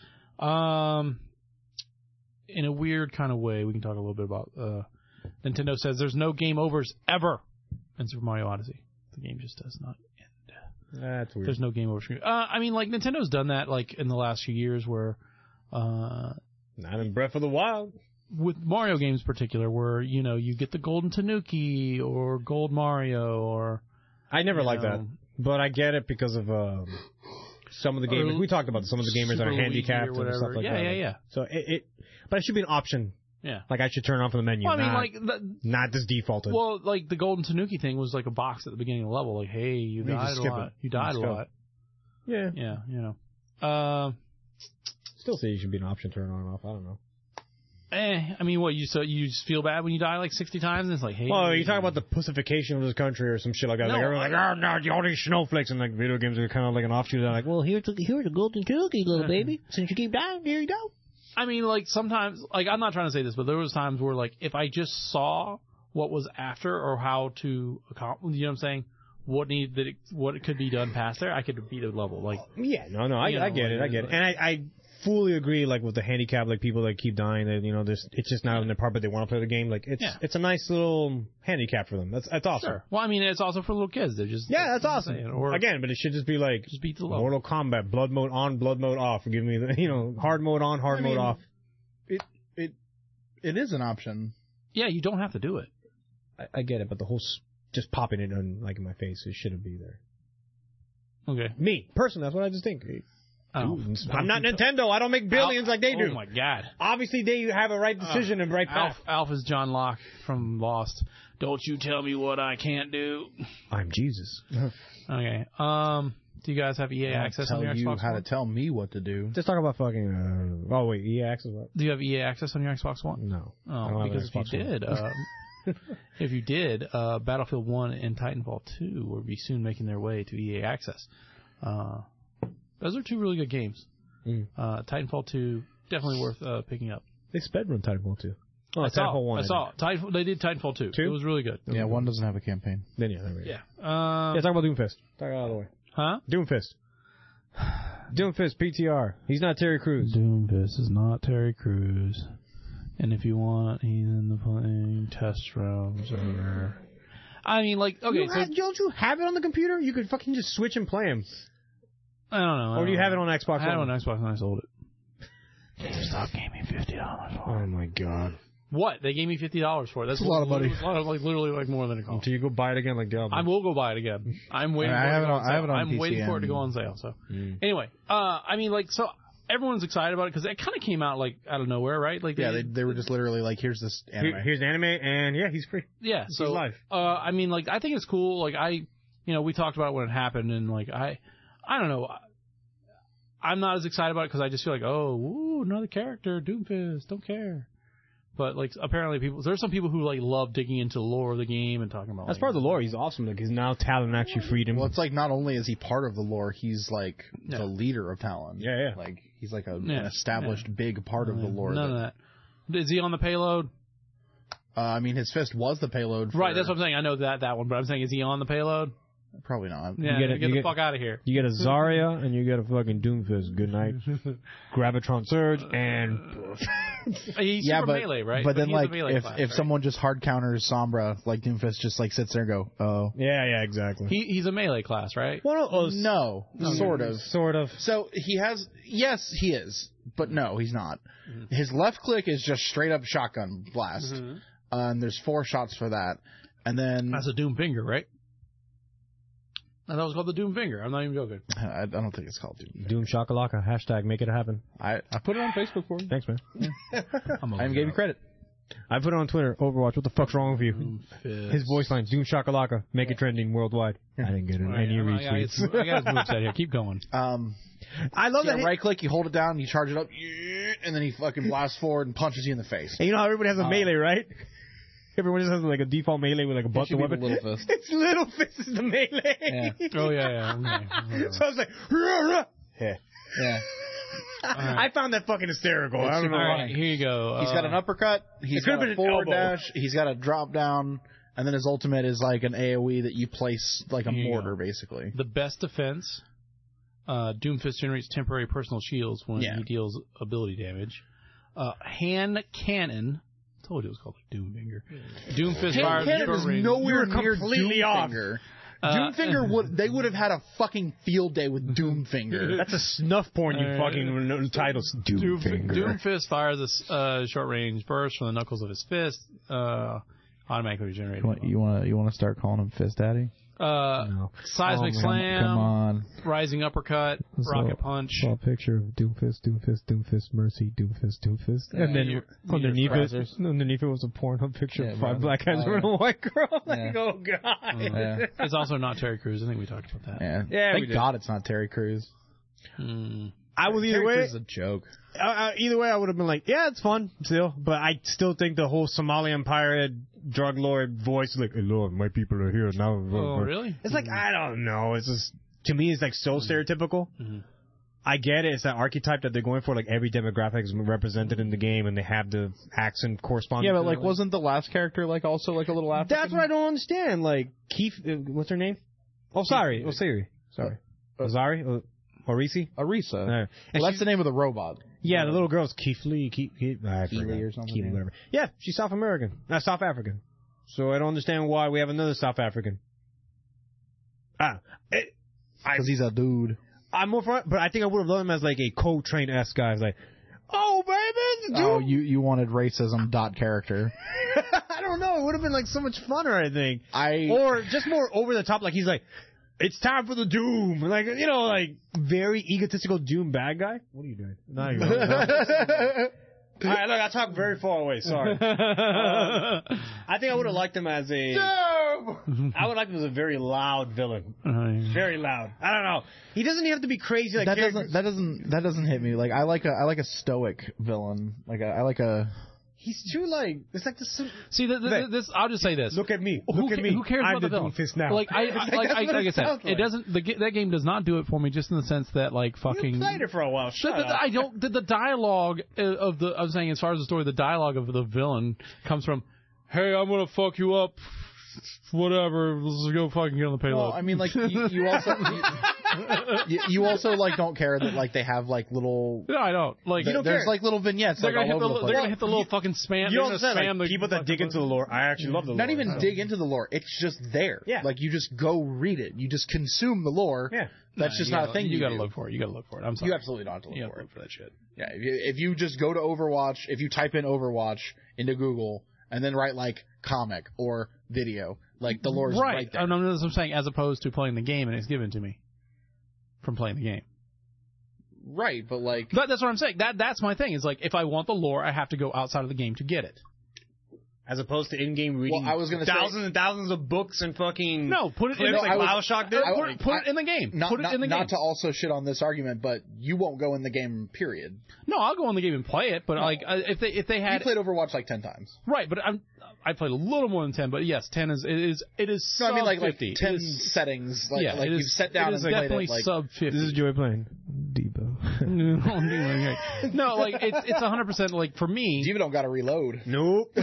In a weird kind of way, we can talk a little bit about Nintendo says there's no game overs ever in Super Mario Odyssey. The game just does not end. That's weird. There's no game over. I mean, like, Nintendo's done that, like, in the last few years where... not in Breath of the Wild. With Mario games in particular, where, you know, you get the Golden Tanuki or Gold Mario or... I never liked that. But I get it because of some of the gamers. We talked about some of the gamers that are handicapped and stuff like that. Yeah. So but it should be an option. Yeah. Like I should turn it on from the menu. Well, I mean, not just defaulted. Well, like the Golden Tanuki thing was like a box at the beginning of the level. Like, hey, you died a lot. You died a lot. Yeah. Yeah, you know. Still say you should be an option to turn on and off. I don't know. I mean, what, you just feel bad when you die like 60 times? And it's like, hey. Well, you talk about the pussification of this country or some shit like that. No, like, everyone's like, oh, no, all these snowflakes. And like video games are kind of like an offshoot. They're like, well, here's a Golden Tanuki, little baby. Since you keep dying, here you go. I mean, like, sometimes, like, I'm not trying to say this, but there was times where, like, if I just saw what was after or how to accomplish, you know what I'm saying? What could be done past there, I could beat a level. Like, yeah, no, I get it. And I fully agree, like, with the handicap, like, people that keep dying, that, you know, it's just not in their part, but they want to play the game. Like, it's a nice little handicap for them. That's awesome. Sure. Well, I mean, it's also for little kids. They're just... Yeah, that's awesome. Or, again, but it should just be like... Just beat the level. Mortal Kombat, blood mode on, blood mode off. Give me the, you know, hard mode on, hard mode off. It is an option. Yeah, you don't have to do it. I get it, but the whole... Just popping it on, like, in my face, it shouldn't be there. Okay. Me, personally, that's what I just think. Oh. I'm not Nintendo. I don't make billions like they do. Oh, my God. Obviously, they have a right decision and right path. Alf is John Locke from Lost. Don't you tell me what I can't do. I'm Jesus. Okay. Do you guys have EA access on your Xbox One? Tell you how to tell me what to do. Just talk about fucking... oh, wait. EA access what? Do you have EA access on your Xbox One? No. Oh, because if you did, Battlefield 1 and Titanfall 2 will be soon making their way to EA access. Those are two really good games. Titanfall 2, definitely worth picking up. They sped run Titanfall 2. Oh, Titanfall 1. I saw. They did Titanfall 2. It was really good. Yeah, 1 doesn't have a campaign. Then yeah, there we go. Yeah. Talk about Doomfist. Talk out of the way. Huh? Doomfist. Doomfist, PTR. He's not Terry Crews. Doomfist is not Terry Crews. And if you want, he's in the playing test rounds or... I mean, like, okay, don't you have it on the computer? You could fucking just switch and play him. I don't know. Or do you have it on Xbox One? I had it on Xbox and I sold it. They stopped gave me $50 for it. Oh my God. What? They gave me $50 for it. That's a lot of money. Like literally like more than it costs. Until you go buy it again like Diablo. I will go buy it again. I'm waiting for it to go on sale. I'm waiting for it to go on sale. So anyway, I mean, like, so everyone's excited about it because it kind of came out like out of nowhere, right? Like they were just literally like, here's this anime. Here's anime, and yeah, he's free. Yeah, so he's live. I mean, like, I think it's cool. Like, we talked about it when it happened, and like I don't know. I'm not as excited about it because I just feel like, oh, woo, another character, Doomfist, don't care. But like, apparently there's some people who like love digging into the lore of the game and talking about. That's part of the lore. He's awesome because now Talon actually freed him. Well, it's like not only is he part of the lore, he's like the leader of Talon. Yeah. Like he's like an established big part of the lore. None of that. Is he on the payload? I mean, his fist was the payload. Right, that's what I'm saying. I know that one, but I'm saying, is he on the payload? Probably not. Yeah, get the fuck out of here. You get a Zarya and you get a fucking Doomfist. Good night. Gravitron Surge and... He's super melee, right? But then, like, if someone just hard counters Sombra, like Doomfist just like sits there and go, oh. Yeah, exactly. He's a melee class, right? Well, no, sort of. Sort of. So he has... Yes, he is. But no, he's not. Mm-hmm. His left click is just straight up shotgun blast. Mm-hmm. And there's 4 shots for that. And then... That's a Doom finger, right? I thought it was called the Doom Finger. I'm not even joking. I don't think it's called Doom. Doom Shakalaka. Hashtag make it happen. I put it on Facebook for you. Thanks, man. I even gave you credit. I put it on Twitter. Overwatch. What the fuck's wrong with you? His voice lines. Doom Shakalaka. Make it trending worldwide. I didn't get any retweets. I got his moveset here. Keep going. I love that. Right click, you hold it down, you charge it up, and then he fucking blasts forward and punches you in the face. And you know how everybody has a melee, right? Everyone just has like a default melee with like a button weapon. Little Fist. It's Little Fist is the melee. Yeah. Oh yeah. Okay. So I was like, rah. Yeah. I found that fucking hysterical. I don't know All why. right, here you go. He's got an uppercut. He's got a forward elbow. dash. He's got a drop down. And then his ultimate is like an AoE that you place like a mortar, basically. The best defense. Doomfist generates temporary personal shields when he deals ability damage. Hand cannon. I told you it was called Doomfinger. Doomfist fires Hand at cannon short is range. nowhere near completely off. Doomfinger. Doomfinger they would have had a fucking field day with Doomfinger. That's a snuff porn, you fucking titles. Doomfist fires a short range burst from the knuckles of his fist. Automatically regenerated. You want to start calling him Fist Daddy? No. Seismic slam. Come on. Rising uppercut. Rocket punch. Saw a picture of Doomfist, Mercy, Doomfist. And then underneath it was a Pornhub picture of 5 black guys and a white girl. Like, oh god. Yeah. It's also not Terry Crews. I think we talked about that. Yeah. Thank God it's not Terry Crews. I will either Terry way. Crews is a joke. Either way, I would have been like, yeah, it's fun still, but I still think the whole Somalian pirate drug lord voice, like, hey, Lord, my people are here now. Oh, really? It's like, I don't know. It's just, to me, it's like so stereotypical. Mm-hmm. I get it. It's that archetype that they're going for. Like every demographic is represented in the game, and they have the accent corresponding. Yeah, but like, wasn't the last character like also like a little African? That's what I don't understand. Like Keith, what's her name? Osiri. Sorry, Ozari. Orisi? Arisa. Well, that's the name of the robot. Yeah, the little girl's Keithley or something. Keith, whatever. Yeah, she's South American. Not South African. So I don't understand why we have another South African. Because he's a dude. I'm more for it, but I think I would have loved him as like a Coltrane-esque guy. Like, oh, baby! Dude. Oh, you wanted racism character. I don't know. It would have been like so much funner, I think. Or just more over the top, like he's like, it's time for the Doom. Like, you know, like, very egotistical Doom bad guy. What are you doing? No, you're All right, look, I talk very far away. Sorry. I think I would have liked him as a... I would like him as a very loud villain. Very loud. I don't know. He doesn't have to be crazy. Like that doesn't hit me. Like I like a stoic villain. I like a. He's too like it's like this. See, this. I'll just say this. Look at me. Who cares I'm about the villain? Doomfist now. Like I said, it doesn't. That game does not do it for me. Just in the sense that like fucking. You played it for a while. Shut up. I don't. The dialogue of the. I'm saying as far as the story, the dialogue of the villain comes from, "Hey, I'm gonna fuck you up. Whatever. Let's go fucking get on the payload." Well, I mean, like you also. You also like don't care that like they have like little. No, I don't. Like you don't there's care. Like little vignettes. They're like, they're gonna hit the little fucking spam. You don't say like, people that dig into the lore. I actually love the lore. Not even dig into the lore. It's just there. Yeah. Like you just go read it. You just consume the lore. Yeah. That's just not a thing. You gotta look for it. You gotta look for it. I'm sorry. You absolutely don't have to look for it. Look for that shit. Yeah. If you just go to Overwatch, if you type in Overwatch into Google and then write like comic or video, like the lore's right there. No, that's what I'm saying. As opposed to playing the game and it's given to me. From playing the game. Right, but like... That's what I'm saying. That's my thing. Is like, if I want the lore, I have to go outside of the game to get it. As opposed to in-game reading thousands and thousands of books and fucking... No, put it in like Bioshock did. Put it in the game. Put it in the game. Not to also shit on this argument, but you won't go in the game, period. No, I'll go in the game and play it, but like, if they had... You played Overwatch like 10 times. Right, but I played a little more than 10, but yes, 10 is so I mean like 50. 10 settings. Like, yeah, like you've sat down and played it. It's definitely sub 50. This is Joey playing Debo. No, like it's 100% like for me. Debo don't got to reload. Nope.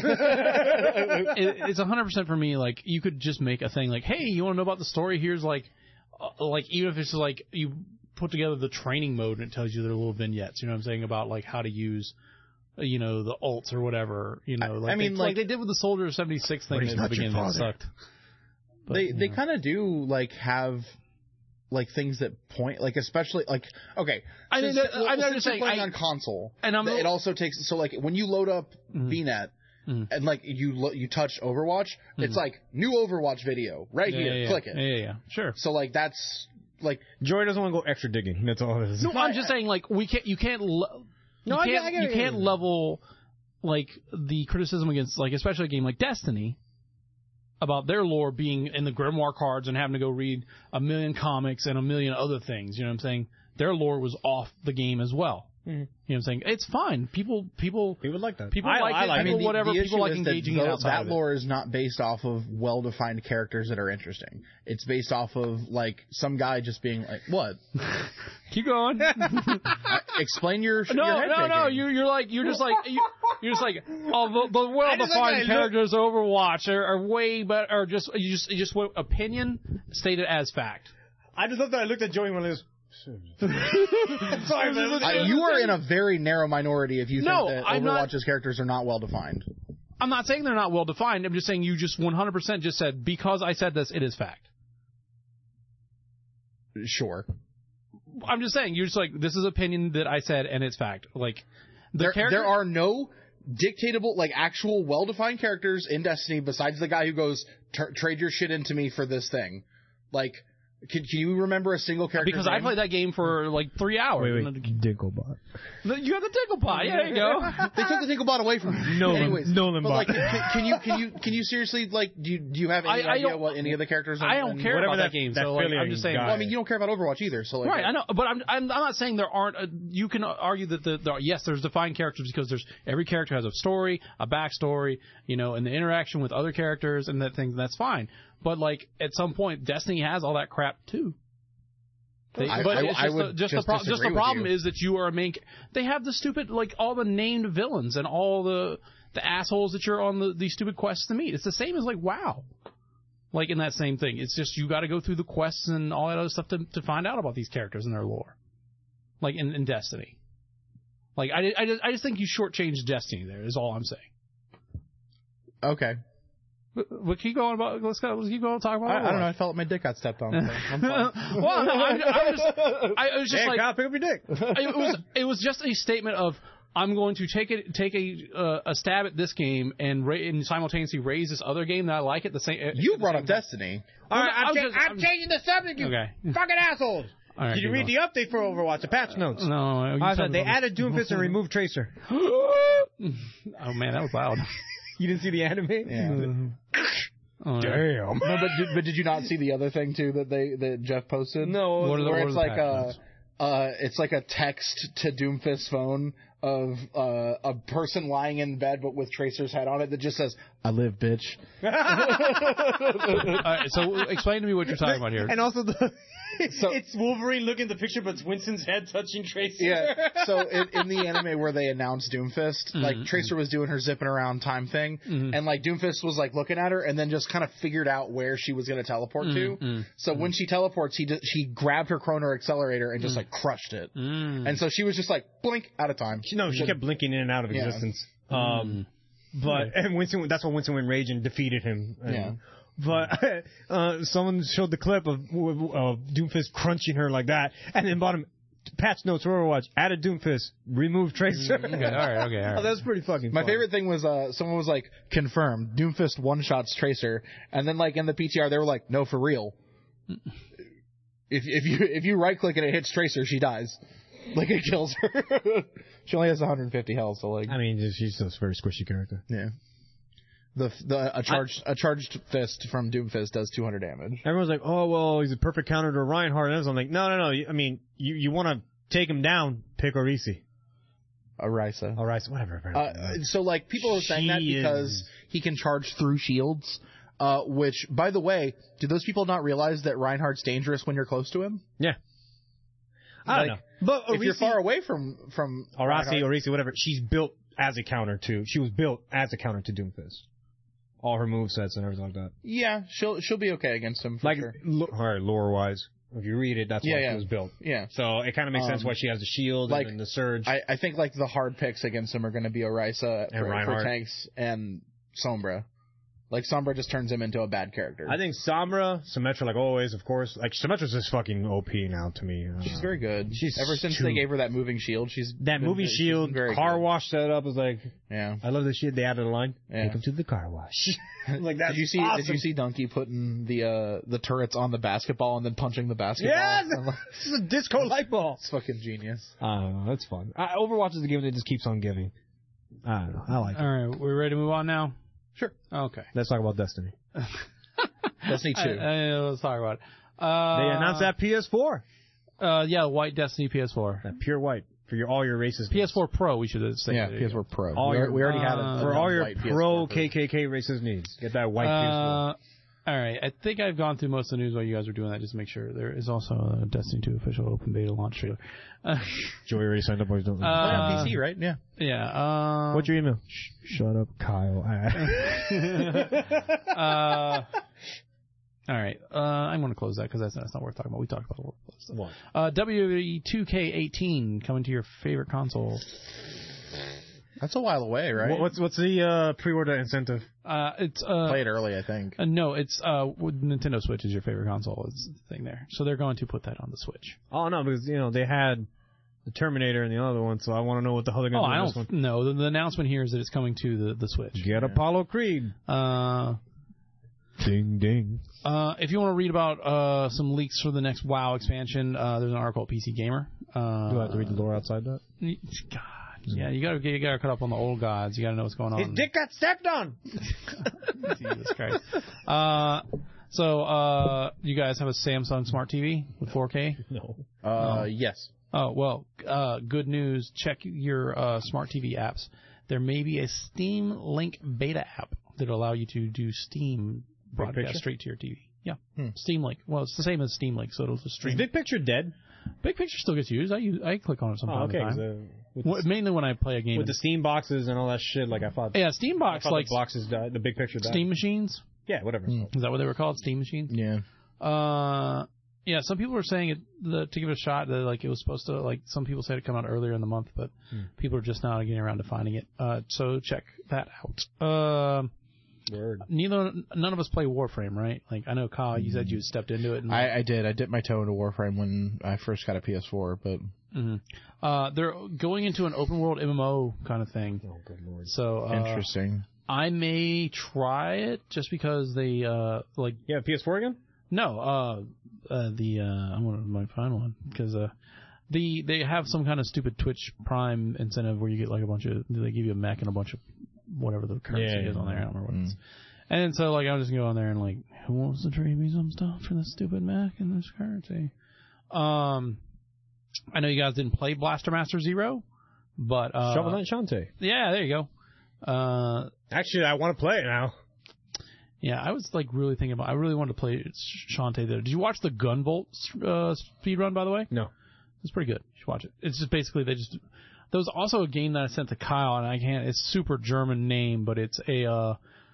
It's 100% for me. Like you could just make a thing like, hey, you want to know about the story? Here's like even if it's like you put together the training mode and it tells you their little vignettes. You know what I'm saying about like how to use. You know, the ults or whatever, you know, like, I mean, like they did with the Soldier 76 thing at the beginning that sucked. But, they kind of do, like, have, like, things that point, like, especially, like, okay. I mean, I'm just saying, playing on console, and it also takes, so, like, when you load up VNet, and like you touch Overwatch, it's like new Overwatch video right here. Click it. Yeah, sure. So like that's like Joy doesn't want to go extra digging. That's all it is. No, I'm just saying like you can't level like the criticism against like especially a game like Destiny about their lore being in the Grimoire cards and having to go read a million comics and a million other things. You know what I'm saying? Their lore was off the game as well. You know what I'm saying? It's fine. People like that. People like it. People whatever. People like engaging in outside that lore is not based off of well-defined characters that are interesting. It's based off of like some guy just being like, "What? Keep going." Explain your No. You're just like oh, the well-defined characters of Overwatch are way better. Or just you just opinion stated as fact. I just thought that I looked at Joey when I was. Sorry, you are in a very narrow minority if you think that Overwatch's characters are not well defined. I'm not saying they're not well defined. I'm just saying you just 100% just said because I said this, it is fact. Sure. I'm just saying you're just like this is opinion that I said and it's fact. Like there are no dictatable like actual well defined characters in Destiny besides the guy who goes trade your shit into me for this thing. Like. Can you remember a single character? Because I played that game for like 3 hours. Wait, Dinklebot. You have the Dinklebot. Yeah, there you go. They took the Dinklebot away from me. Nolan but like, can you seriously like do you have any idea what any of the characters? I don't care about that game. So like, I'm just saying. Well, I mean, you don't care about Overwatch either. So like, right, I know, but I'm not saying there aren't. You can argue that yes, there's defined characters because every character has a story, a backstory, and the interaction with other characters and that thing. That's fine. But like at some point, Destiny has all that crap too. The problem is that you are a main. They have the stupid like all the named villains and all the assholes that you're on these stupid quests to meet. It's the same as like WoW, like in that same thing. It's just you got to go through the quests and all that other stuff to find out about these characters and their lore, like in Destiny. Like I just think you shortchanged Destiny. There is all I'm saying. Okay. But keep going about. Let's keep going. Talk about. I don't know. I felt like my dick got stepped on. So I'm fine. Well, no, I was just like, Kyle, pick up your dick. It was just a statement of I'm going to take a stab at this game and simultaneously raise this other game that I like at the same. You brought up Destiny. All right, I'm changing the subject. You fucking assholes. Right, did you read the update for Overwatch, the patch notes? No. They added Doomfist and removed Tracer. Oh man, that was loud. You didn't see the anime? Yeah. Damn. No, but did you not see the other thing too that Jeff posted? No. Where it's like a text to Doomfist's phone of a person lying in bed but with Tracer's head on it that just says, "I live, bitch." All right, so explain to me what you're talking about here. And also it's Wolverine looking at the picture, but it's Winston's head touching Tracer. Yeah. So in the anime where they announced Doomfist, like Tracer was doing her zipping around time thing, and like Doomfist was like looking at her, and then just kind of figured out where she was going to teleport to. So when she teleports, she grabbed her Chrono Accelerator and just like crushed it, and so she was just like blink out of time. She kept blinking in and out of existence. But and Winston, that's why Winston went rage and defeated him. Yeah. But someone showed the clip of Doomfist crunching her like that, and then bottom patch notes for Overwatch: added Doomfist, remove Tracer. Okay, all right. Oh, that was pretty fucking. My favorite thing was someone was like, confirmed, Doomfist one shots Tracer, and then like in the PTR they were like, no, for real. If you right click and it hits Tracer, she dies. Like it kills her. She only has 150 health, so like. I mean, she's a very squishy character. Yeah. A charged fist from Doomfist does 200 damage. Everyone's like, oh well, he's a perfect counter to Reinhardt. And I'm like, no. I mean, you want to take him down, pick Orisa, whatever. So like people are saying that because he can charge through shields. Which, by the way, do those people not realize that Reinhardt's dangerous when you're close to him? Yeah. I don't know. But if you're far away from Orisa, whatever, she's built as a counter to. She was built as a counter to Doomfist. All her movesets and everything like that. Yeah, she'll be okay against him for sure. All right, lore wise, if you read it, that's why she was built. Yeah. So it kind of makes sense why she has the shield and the surge. I think like the hard picks against him are going to be Orisa for tanks and Sombra. Like, Sombra just turns him into a bad character. I think Sombra, Symmetra, like always, of course. Like, Symmetra's just fucking OP now to me. She's very good. Ever since they gave her that moving shield, moving shield, car good. Wash setup was like, yeah. I love this shit. They added a line. Yeah. Welcome to the car wash. Like, that's Did you see Donkey putting the turrets on the basketball and then punching the basketball? Yeah! This is a disco light ball. It's fucking genius. I don't know. That's fun. Overwatch is a game that just keeps on giving. I don't know. I like it. All right, we're ready to move on now? Sure. Okay. Let's talk about Destiny. Destiny 2. Let's talk about it. They announced that PS4. Yeah, white Destiny PS4. That pure white. For all your races. PS4 Pro, we should say. Yeah, PS4 Pro. We already had it. For all your pro PS4 KKK races needs. Get that white PS4. All right, I think I've gone through most of the news while you guys were doing that, just to make sure. There is also a Destiny 2 official open beta launch trailer. Joey already signed up. Boys don't. on PC, right? Yeah. Yeah. What's your email? Shut up, Kyle. All right. I'm going to close that because that's not worth talking about. We talked about a lot of stuff. What? WWE 2K18 coming to your favorite console. That's a while away, right? What's the pre-order incentive? It's Play it early, I think. No, it's Nintendo Switch is your favorite console. Is the thing there, so they're going to put that on the Switch. Oh no, because they had the Terminator and the other one, so I want to know what the hell they're going to do with this one. No, the announcement here is that it's coming to the Switch. Get Apollo Creed. Ding ding. If you want to read about some leaks for the next WoW expansion, there's an article at PC Gamer. Do I have to read the lore outside that? God. Yeah, you gotta cut up on the old gods. You gotta know what's going on. His dick got stepped on. Jesus Christ. So you guys have a Samsung Smart TV with 4K? No. Yes. Oh well. Good news. Check your Smart TV apps. There may be a Steam Link beta app that'll allow you to do Steam broadcast straight to your TV. Yeah. Steam Link. Well, it's the same as Steam Link, so it'll just stream. Is Big Picture dead? Big Picture still gets used. I click on it sometimes. Oh, okay. Mainly when I play a game with the Steam boxes and all that shit. Like I thought. Yeah, Steam box like the boxes died. The Big Picture died. Steam machines. Yeah, whatever. Is that what they were called? Steam machines. Yeah. Yeah. Some people were saying to give it a shot. That like it was supposed to. Like some people said it come out earlier in the month, but people are just now getting around to finding it. So check that out. Word. None of us play Warframe, right? Like I know Kyle, you said you stepped into it. And I did. I dipped my toe into Warframe when I first got a PS4, but they're going into an open world MMO kind of thing. Oh, good lord! So interesting. I may try it just because they like. Yeah, PS4 again? No, I'm gonna find one because they have some kind of stupid Twitch Prime incentive where you get like they give you a mech and a bunch of whatever the currency is on there. I don't remember what it is. And so, like, I'm just going to go on there and, like, who wants to trade me some stuff for this stupid mech and this currency? I know you guys didn't play Blaster Master Zero, but... Shovel Knight Shantae. Yeah, there you go. Actually, I want to play it now. Yeah, I was, like, really thinking about... I really wanted to play Shantae there. Did you watch the Gunvolt speedrun, by the way? No. It's pretty good. You should watch it. It's just basically they just... There was also a game that I sent to Kyle, and I can't. It's super German name, but it's a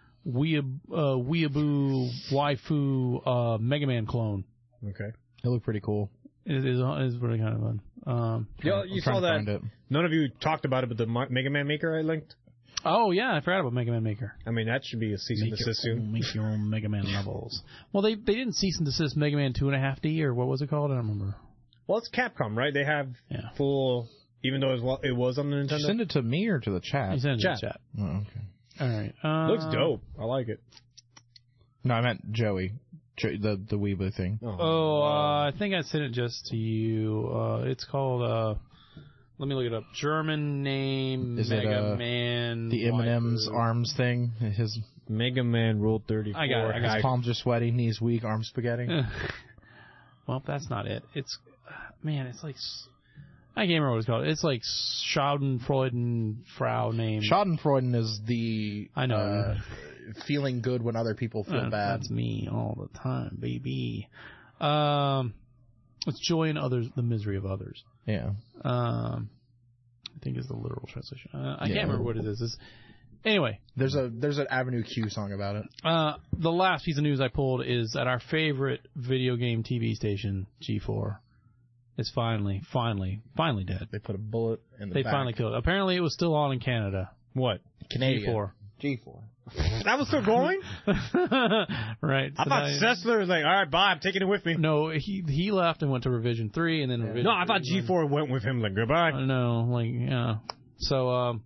Weeaboo Waifu Mega Man clone. Okay, it looked pretty cool. It is really kind of fun. You saw that. None of you talked about it, but the Mega Man Maker I linked. Oh yeah, I forgot about Mega Man Maker. I mean, that should be a cease and desist soon. Make your own Mega Man levels. Well, they didn't cease and desist Mega Man 2.5D or what was it called? I don't remember. Well, it's Capcom, right? They have full. Even though it was on the Nintendo? Send it to me or to the chat? You send it to the chat. Oh, okay. All right. Looks dope. I like it. No, I meant Joey. The Weeaboo thing. I think I sent it just to you. It's called, let me look it up. German name, Is Mega Man. The M&M's arms thing? His Mega Man Rule 34. I got it. His palms are sweaty, knees weak, arms spaghetti. Well, that's not it. It's, man, it's like... I can't remember what it's called. It's like Schadenfreude Frau name. Schadenfreude is the I know feeling good when other people feel bad. That's me all the time, baby. It's joy in others, the misery of others. Yeah. I think is the literal translation. I can't remember what it is. Anyway, there's an Avenue Q song about it. The last piece of news I pulled is that our favorite video game TV station, G4. It's finally dead. They put a bullet in the back. They finally killed it. Apparently, it was still on in Canada. What? Canadian. G4. G4. That was still going? Right. I thought Sessler was like, all right, bye, I'm taking it with me. No, he left and went to Revision 3 and then Revision. No, I thought G4 went with him, like, goodbye. No, like, yeah. So,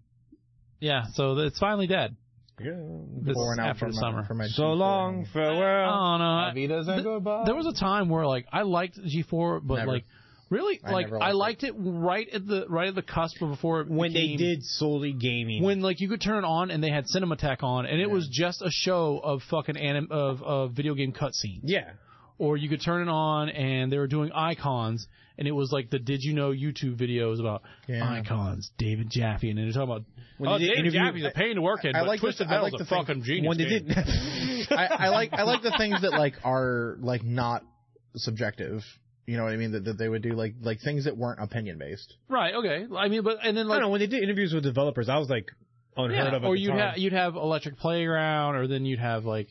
so it's finally dead. Yeah. This after the summer. So long, farewell. Oh, no. Goodbye. There was a time where, like, I liked G4, but, Never. like, really, I liked it right at the cusp before it when became, they did solely gaming. When, like, you could turn it on and they had Cinematech on, and it was just a show of fucking of video game cutscenes. Yeah. Or you could turn it on and they were doing icons, and it was like the Did You Know YouTube videos about icons, David Jaffe, and they're talking about David Jaffe's a pain to work in, but Twisted Metal's a fucking genius. When they did, I like the things that like are like not subjective. You know what I mean? That they would do like things that weren't opinion based. Right. Okay. I mean, but and then like I don't know, when they did interviews with developers, I was like unheard of. Or you'd have Electric Playground, or then you'd have like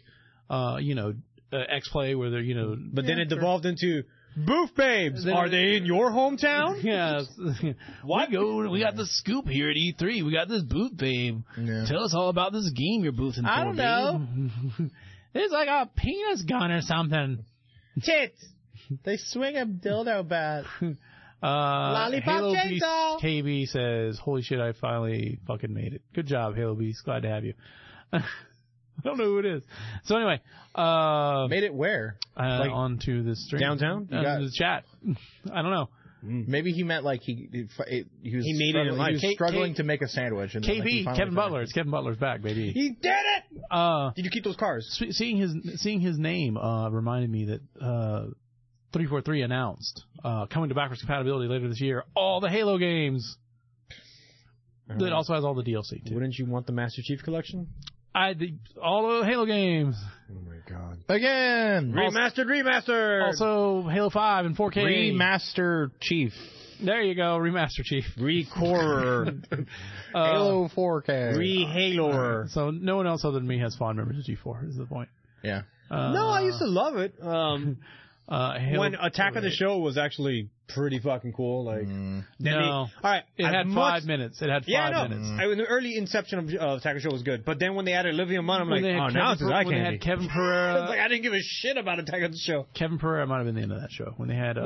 X-Play where they're But then it devolved into Booth Babes. Are they in your hometown? Yeah. What? We got the scoop here at E3. We got this Booth Babe. Yeah. Tell us all about this game you're boothing for. I don't know. It's like a penis gun or something. Tits. They swing a dildo bat. Lollipop Halo Beast KB says, "Holy shit! I finally fucking made it. Good job, Halo Beast. Glad to have you." I don't know who it is. So anyway, made it where? Onto the stream downtown. The chat. I don't know. Maybe he meant like he made it in life. He was struggling to make a and KB Kevin Butler. It's Kevin Butler's back, baby. He did it. Did you keep those cars? Seeing his name reminded me that 343 announced coming to backwards compatibility later this year. All the Halo games. It also has all the DLC too. Wouldn't you want the Master Chief Collection? All the Halo games. Oh my god! Again, remastered. Also, Halo 5 and 4K. Remaster Chief. There you go, Remaster Chief. Recore. Halo 4K. Re-Haloer. So no one else other than me has fond memories of G4. Is the point? Yeah. No, I used to love it. When Attack of the Show was actually pretty fucking cool. Like, all right, it had 5 minutes. It had 5 minutes. The early inception of Attack of the Show was good, but then when they added Olivia Munn, I'm like, oh, now it's eye candy. When they had Kevin Pereira, like, I didn't give a shit about Attack of the Show. Kevin Pereira might have been the end of that show. When they had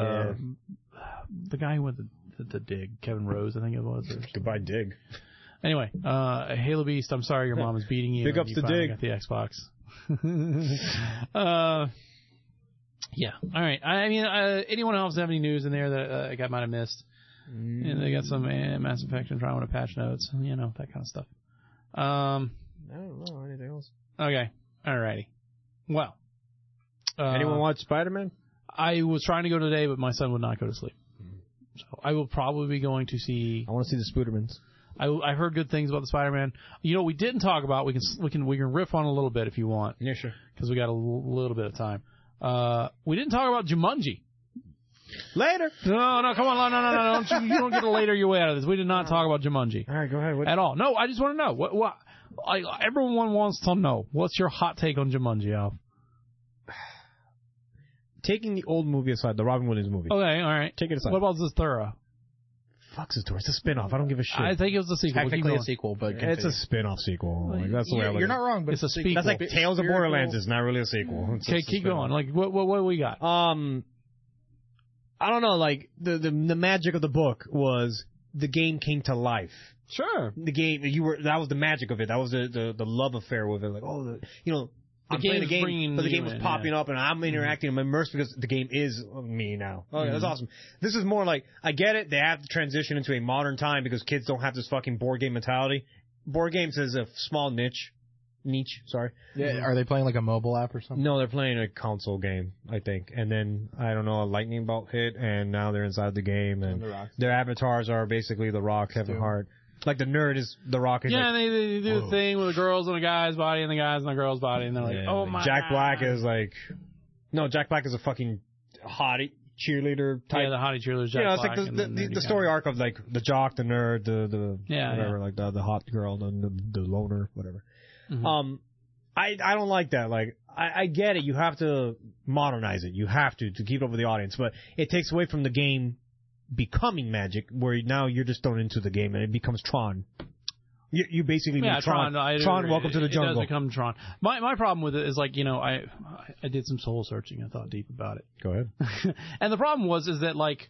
the guy who went to Dig, Kevin Rose, I think it was. Goodbye, Dig. Anyway, Halo Beast, I'm sorry your mom is beating you. Big ups to Dig. Got the Xbox. Yeah. All right. I mean, anyone else have any news in there that I might have missed? They got some Mass Effect and Andromeda patch notes, that kind of stuff. I don't know anything else. Okay. All righty. Well. Anyone watch Spider-Man? I was trying to go today, but my son would not go to sleep. So I will probably be going to see. I want to see the Spoodermans. I heard good things about the Spider-Man. We didn't talk about. We can riff on a little bit if you want. Yeah, sure. Because we got a little bit of time. We didn't talk about Jumanji. Later. No, come on, no. You don't get a later your way out of this. We did not talk about Jumanji. All right, go ahead. At all. No, I just want to know. What everyone wants to know. What's your hot take on Jumanji, Alf? Taking the old movie aside, the Robin Williams movie. Okay, all right. Take it aside. What about Zathura? Fuck Zathura. It's a spin-off. I don't give a shit. I think it was a sequel. Technically a sequel, but it's a spin-off sequel. Like, that's the way I look. You're not wrong, but it's a sequel. That's like Tales of Borderlands. It's not really a sequel. Okay, keep going. Like, what do we got? I don't know. Like the magic of the book was the game came to life. Sure. The game that was the magic of it. That was the love affair with it. Like I'm playing the game, but the game was popping up, and I'm interacting. I'm immersed because the game is me now. Okay, that's awesome. This is more like, I get it. They have to transition into a modern time because kids don't have this fucking board game mentality. Board games is a small niche. Sorry. Yeah. Are they playing like a mobile app or something? No, they're playing a console game, I think. And then, I don't know, a lightning bolt hit, and now they're inside the game, and their avatars are basically The Rock, Kevin Hart. Like the nerd is The Rock. Yeah, and they do the thing with the girls in a guy's body and the guys in a girl's body, and they're like, oh my Jack Black is like... No, Jack Black is a fucking hottie cheerleader type. Yeah, the hottie cheerleader Jack Black. It's like the story arc of like the jock, the nerd, the whatever, like the hot girl, the loner, whatever. Mm-hmm. I don't like that. Like, I get it. You have to modernize it. You have to keep up with the audience, but it takes away from the game becoming magic, where now you're just thrown into the game and it becomes Tron. You basically mean Tron. Tron, welcome to the jungle. It does become Tron. My problem with it is like, I did some soul searching. I thought deep about it. Go ahead. And the problem is that like,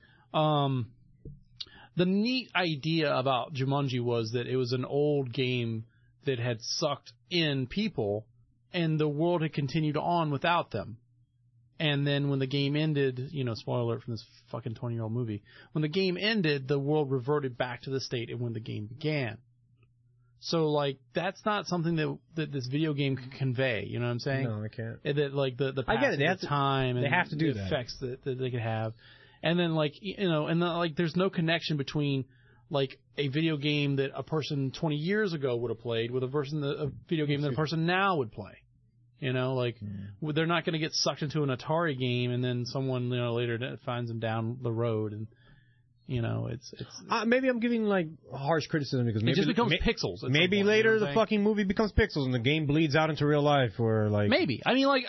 the neat idea about Jumanji was that it was an old game that had sucked in people, and the world had continued on without them. And then when the game ended, spoiler alert from this fucking 20-year-old movie, when the game ended, the world reverted back to the state and when the game began. So, like, that's not something that this video game can convey. You know what I'm saying? No, I can't. That, like, the I get it. They have time and they have to do the effects that they could have. And then, like, there's no connection between, like, a video game that a person 20 years ago would have played with a video game that a person now would play. They're not going to get sucked into an Atari game and then someone, later finds them down the road and, it's maybe I'm giving like harsh criticism because maybe it just becomes pixels. Maybe later the fucking movie becomes pixels and the game bleeds out into real life, or like maybe.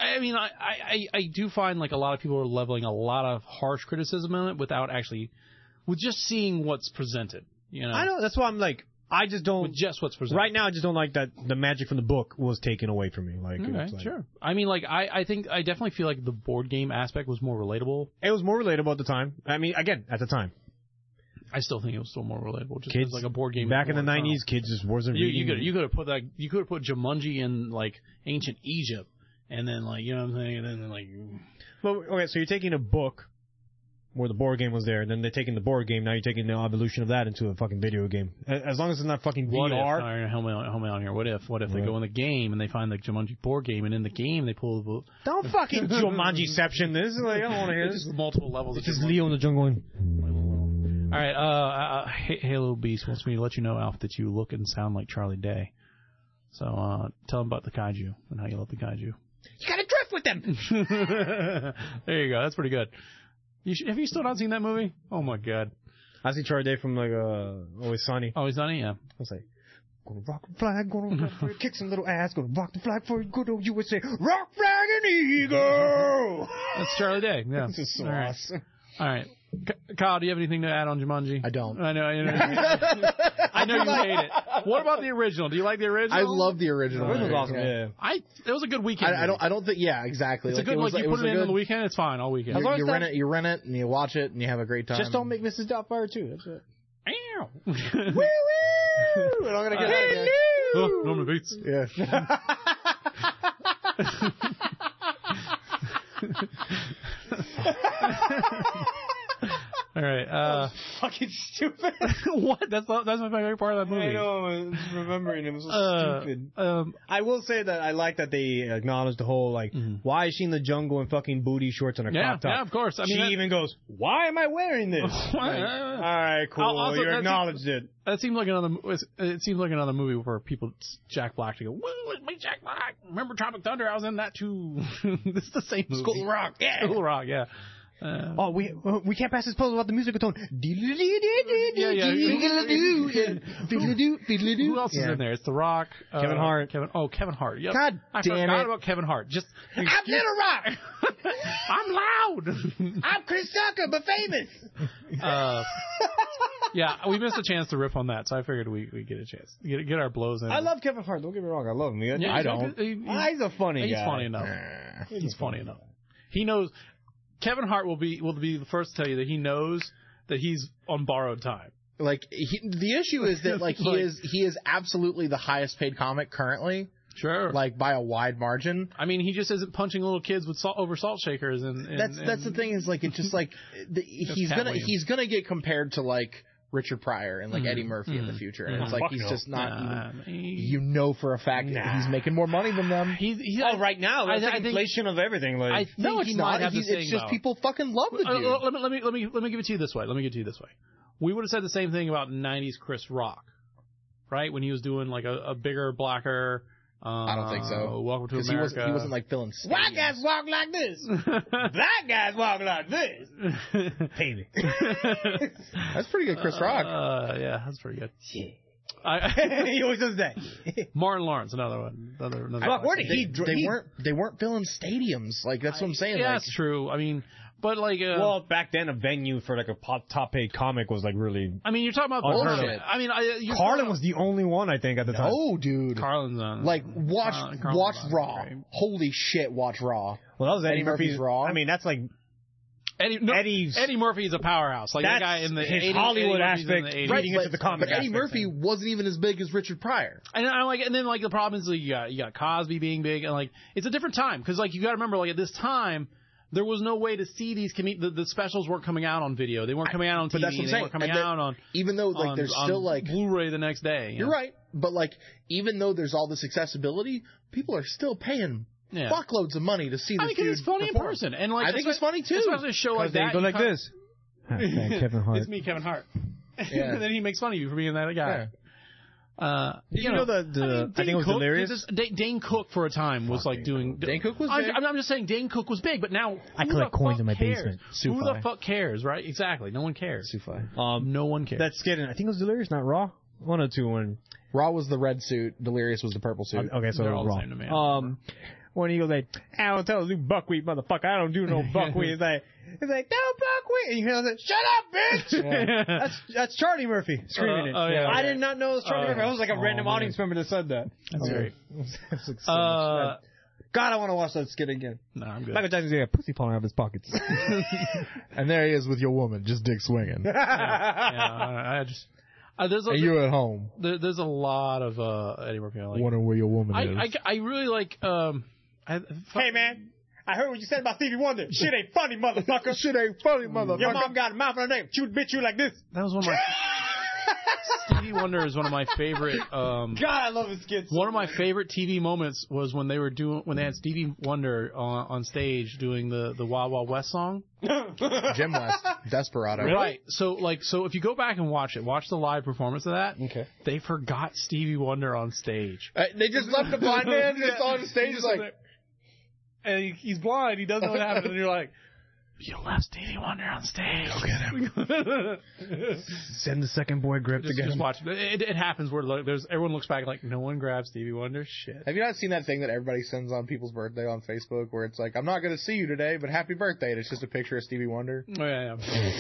I do find like a lot of people are leveling a lot of harsh criticism on it with just seeing what's presented. I know, that's why I'm like, I just don't. With just what's presented right now, I just don't like that the magic from the book was taken away from me. Like, okay, sure. I definitely feel like the board game aspect was more relatable. It was more relatable at the time. I mean, again, at the time. I still think it was still more relatable. Just kids, like a board game. Back in the 90s, kids just wasn't reading. You could have put that. You could have put Jumanji in like ancient Egypt, and then like what I'm saying, and then like. Well, okay, so you're taking a book where the board game was there, and then they're taking the board game. Now you're taking the evolution of that into a fucking video game. As long as it's not fucking VR. Help me on here. What if they go in the game and they find the Jumanji board game, and in the game they pull the. Don't fucking Jumanjiception this. Like, I don't want to hear this. Just multiple levels. It's just Leo in the jungle. All right, Halo Beast wants me to let you know, Alf, that you look and sound like Charlie Day. So tell him about the kaiju and how you love the kaiju. You gotta drift with them! There you go. That's pretty good. Have you still not seen that movie? Oh, my God. I see Charlie Day from, like, Always Sunny. Always Sunny, yeah. I was like, gonna rock the flag, gonna kick some little ass, gonna rock the flag for good old USA. Rock flag and eagle! That's Charlie Day, yeah. This is so awesome. All right. Kyle, do you have anything to add on Jumanji? I don't. I know you hate it. What about the original? Do you like the original? I love the original. The original was awesome. Yeah. It was a good weekend. I don't think. Yeah, exactly. It's a good. You put it in on the weekend. It's fine all weekend. You rent it, and you watch it, and you have a great time. Just don't make Mrs. Doubtfire too. That's it. Ow. Woo woo! We're not gonna get that. Oh, Norman Bates. Yeah. All right. Fucking stupid. What? That's my favorite part of that movie. I know. I'm just remembering it was so stupid. I will say that I like that they acknowledge the whole like, why is she in the jungle in fucking booty shorts and a crop top? Yeah, of course. I mean, she even goes, why am I wearing this? All right, cool. Also, you acknowledged it. That seems like another. It seems like another movie where people Jack Black to go. Woo, it's me, Jack Black. Remember Tropic Thunder? I was in that too. This is the same movie. School of Rock. Yeah. School of Rock. Yeah. We can't pass this puzzle without the musical tone. Who else is in there? It's The Rock. Kevin Hart. Kevin Hart. Yep. God damn I forgot about Kevin Hart. I'm Little Rock. I'm loud. I'm Chris Tucker, but famous. Yeah, we missed a chance to riff on that, so I figured we get a chance. Get our blows in. I love Kevin Hart. Don't get me wrong. I love him. Yeah, I don't. He's a funny guy. He's funny enough. He's funny enough. He knows. Kevin Hart will be the first to tell you that he knows that he's on borrowed time. Like the issue is that like he is absolutely the highest paid comic currently. Sure. Like by a wide margin. I mean, he just isn't punching little kids with salt shakers and that's the thing is like it's just like he's gonna get compared to like Richard Pryor and like Eddie Murphy in the future, and it's like he's just not even. For a fact that he's making more money than them. Right now, that's like inflation of everything. Like, no, it's not. It's just people fucking love the dude. Let me give it to you this way. We would have said the same thing about '90s Chris Rock, right? When he was doing like a bigger, blacker. I don't think so. Welcome to America. He wasn't like filling. White guys walk like this. Black guys walk like this. Baby. That's pretty good, Chris Rock. Yeah, that's pretty good. Yeah. He always does that. Martin Lawrence, another one. Where did they weren't filling stadiums. Like that's what I'm saying. Yeah, like, that's true. I mean, But like, well, back then a venue for like a top paid comic was like really. I mean, you're talking about bullshit. I mean, Carlin was the only one I think at the time. Oh, dude. Carlin's on. Like watch Raw. Right? Holy shit, watch Raw. Well, that was Eddie Murphy's Raw. I mean, that's like. Eddie Murphy is a powerhouse. Like that guy in the his 80s, Hollywood aspect, right? Into the comic. But Eddie Murphy wasn't even as big as Richard Pryor. And I'm like, and then like the problem is like, you got Cosby being big, and like it's a different time because like you got to remember like at this time there was no way to see these the specials weren't coming out on video. They weren't coming out on TV. But that's what I'm saying. They weren't coming out on even though like there's still like Blu-ray the next day. You're right, but like even though there's all this accessibility, people are still paying. Yeah. Fuckloads of money to see this dude it's funny perform. in person, and like I think it's funny too. Especially a show like that. They go like this. Kevin Hart. It's me, Kevin Hart. Yeah. And then he makes fun of you for being that guy. Yeah. You know I think it was hilarious. Dane Cook for a time was like doing. Dane Cook was big. I'm just saying Dane Cook was big, but now I collect coins in my basement. Who the fuck cares, right? Exactly. No one cares. No one cares. That skit, I think it was Delirious, not Raw. One or two. When Raw was the red suit, Delirious was the purple suit. Okay, so they're all Raw. the same to me. When he goes like, I don't tell you buckwheat, motherfucker. I don't do no buckwheat. It's like, no buckwheat. And you hear like, shut up, bitch. Yeah. That's Charlie Murphy screaming it. Yeah, I did not know it was Charlie Murphy. I was like a random audience member that said that. That's great. That's like so much. God, I want to watch that skit again. No, I'm good. Michael Jackson's got a pussy falling out of his pockets. And there he is with your woman, just dick swinging. I just. And you're at home. There's a lot of Eddie Murphy. I like. Wondering where your woman is. I really like. Hey man, I heard what you said about Stevie Wonder. Shit ain't funny, motherfucker. Shit ain't funny, motherfucker. Your mom got a mouth on her name. She would bitch you like this. That was one of my. Stevie Wonder is one of my favorite. God, I love his skits. One of my favorite TV moments was when they had Stevie Wonder on stage doing the Wild Wild West song. Jim West, Desperado. Really? Right. So if you go back and watch the live performance of that. Okay. They forgot Stevie Wonder on stage. They just left the blind man just on stage like. And he's blind. He doesn't know what happened. And you're like, you left Stevie Wonder on stage. Go get him. Send the second boy grip to get just him. watch. It happens where everyone looks back like no one grabs Stevie Wonder. Shit. Have you not seen that thing that everybody sends on people's birthday on Facebook where it's like, I'm not going to see you today, but happy birthday. And it's just a picture of Stevie Wonder. Oh, yeah.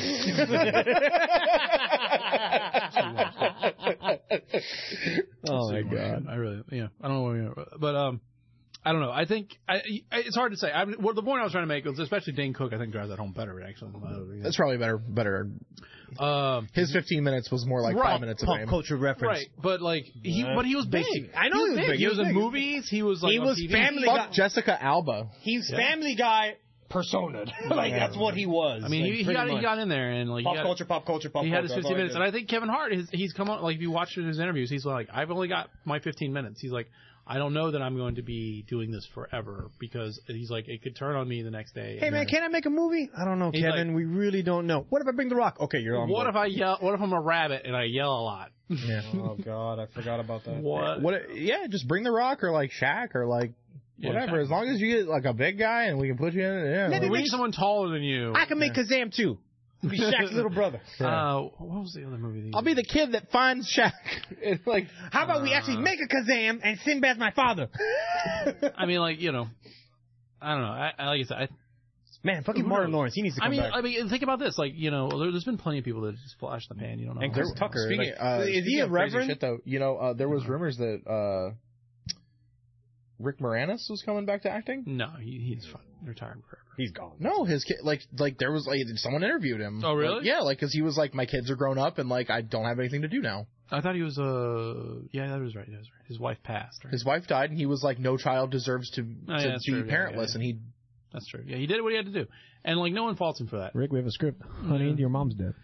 Oh, my God. I don't know. But, I don't know. I think it's hard to say. The point I was trying to make was, especially Dane Cook, I think drives that home better. Actually, that's probably better. His 15 minutes was more like 5 minutes of pop culture reference, right? But like he was big. I know he was big. He was in movies. He was like on TV. Family Guy. Jessica Alba. He's Family Guy persona. Like that's what he was. I mean, he got in there and like pop culture. He had his 15 minutes, and I think Kevin Hart he's come on. Like if you watch his interviews, he's like, I've only got my 15 minutes. He's like, I don't know that I'm going to be doing this forever because he's like, it could turn on me the next day. Hey man, can I make a movie? I don't know, Kevin. Like, we really don't know. What if I bring The Rock? Okay, you're on board. What if I yell? What if I'm a rabbit and I yell a lot? Yeah. Oh God, I forgot about that. What? Yeah, just bring The Rock or like Shaq or like whatever. As long as you get like a big guy and we can put you in it. Yeah. We need someone taller than you. I can make Kazam too. Be Shaq's little brother. What was the other movie? I'll be the kid that finds Shaq. It's like, how about we actually make a Kazam and Sinbad's my father? I mean, like, I don't know. Like I said, man, fucking Martin Lawrence, he needs to come back. I mean, think about this. Like, there's been plenty of people that just flash the pan. You don't know. And Chris Tucker. Speaking, is he a reverend? Shit, though, there was rumors that Rick Moranis was coming back to acting. No, he's fine. Retired forever. He's gone. No, his kid, like there was someone interviewed him. Oh really? Like, yeah, because he was like, my kids are grown up and like I don't have anything to do now. I thought he was yeah, that was right. His wife passed. Right? His wife died, and he was like, no child deserves to be parentless, and he. That's true. Yeah, he did what he had to do, and like no one faults him for that. Rick, we have a script. Honey, your mom's dead.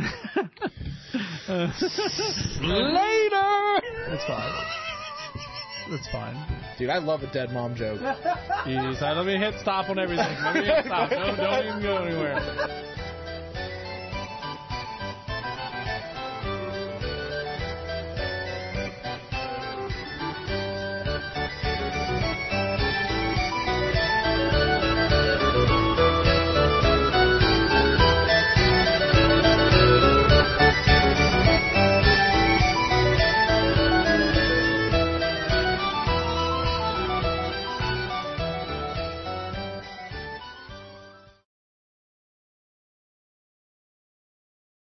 Later. That's fine. That's fine. Dude, I love a dead mom joke. Jeez, let me hit stop on everything. Let me hit stop. Don't even go anywhere.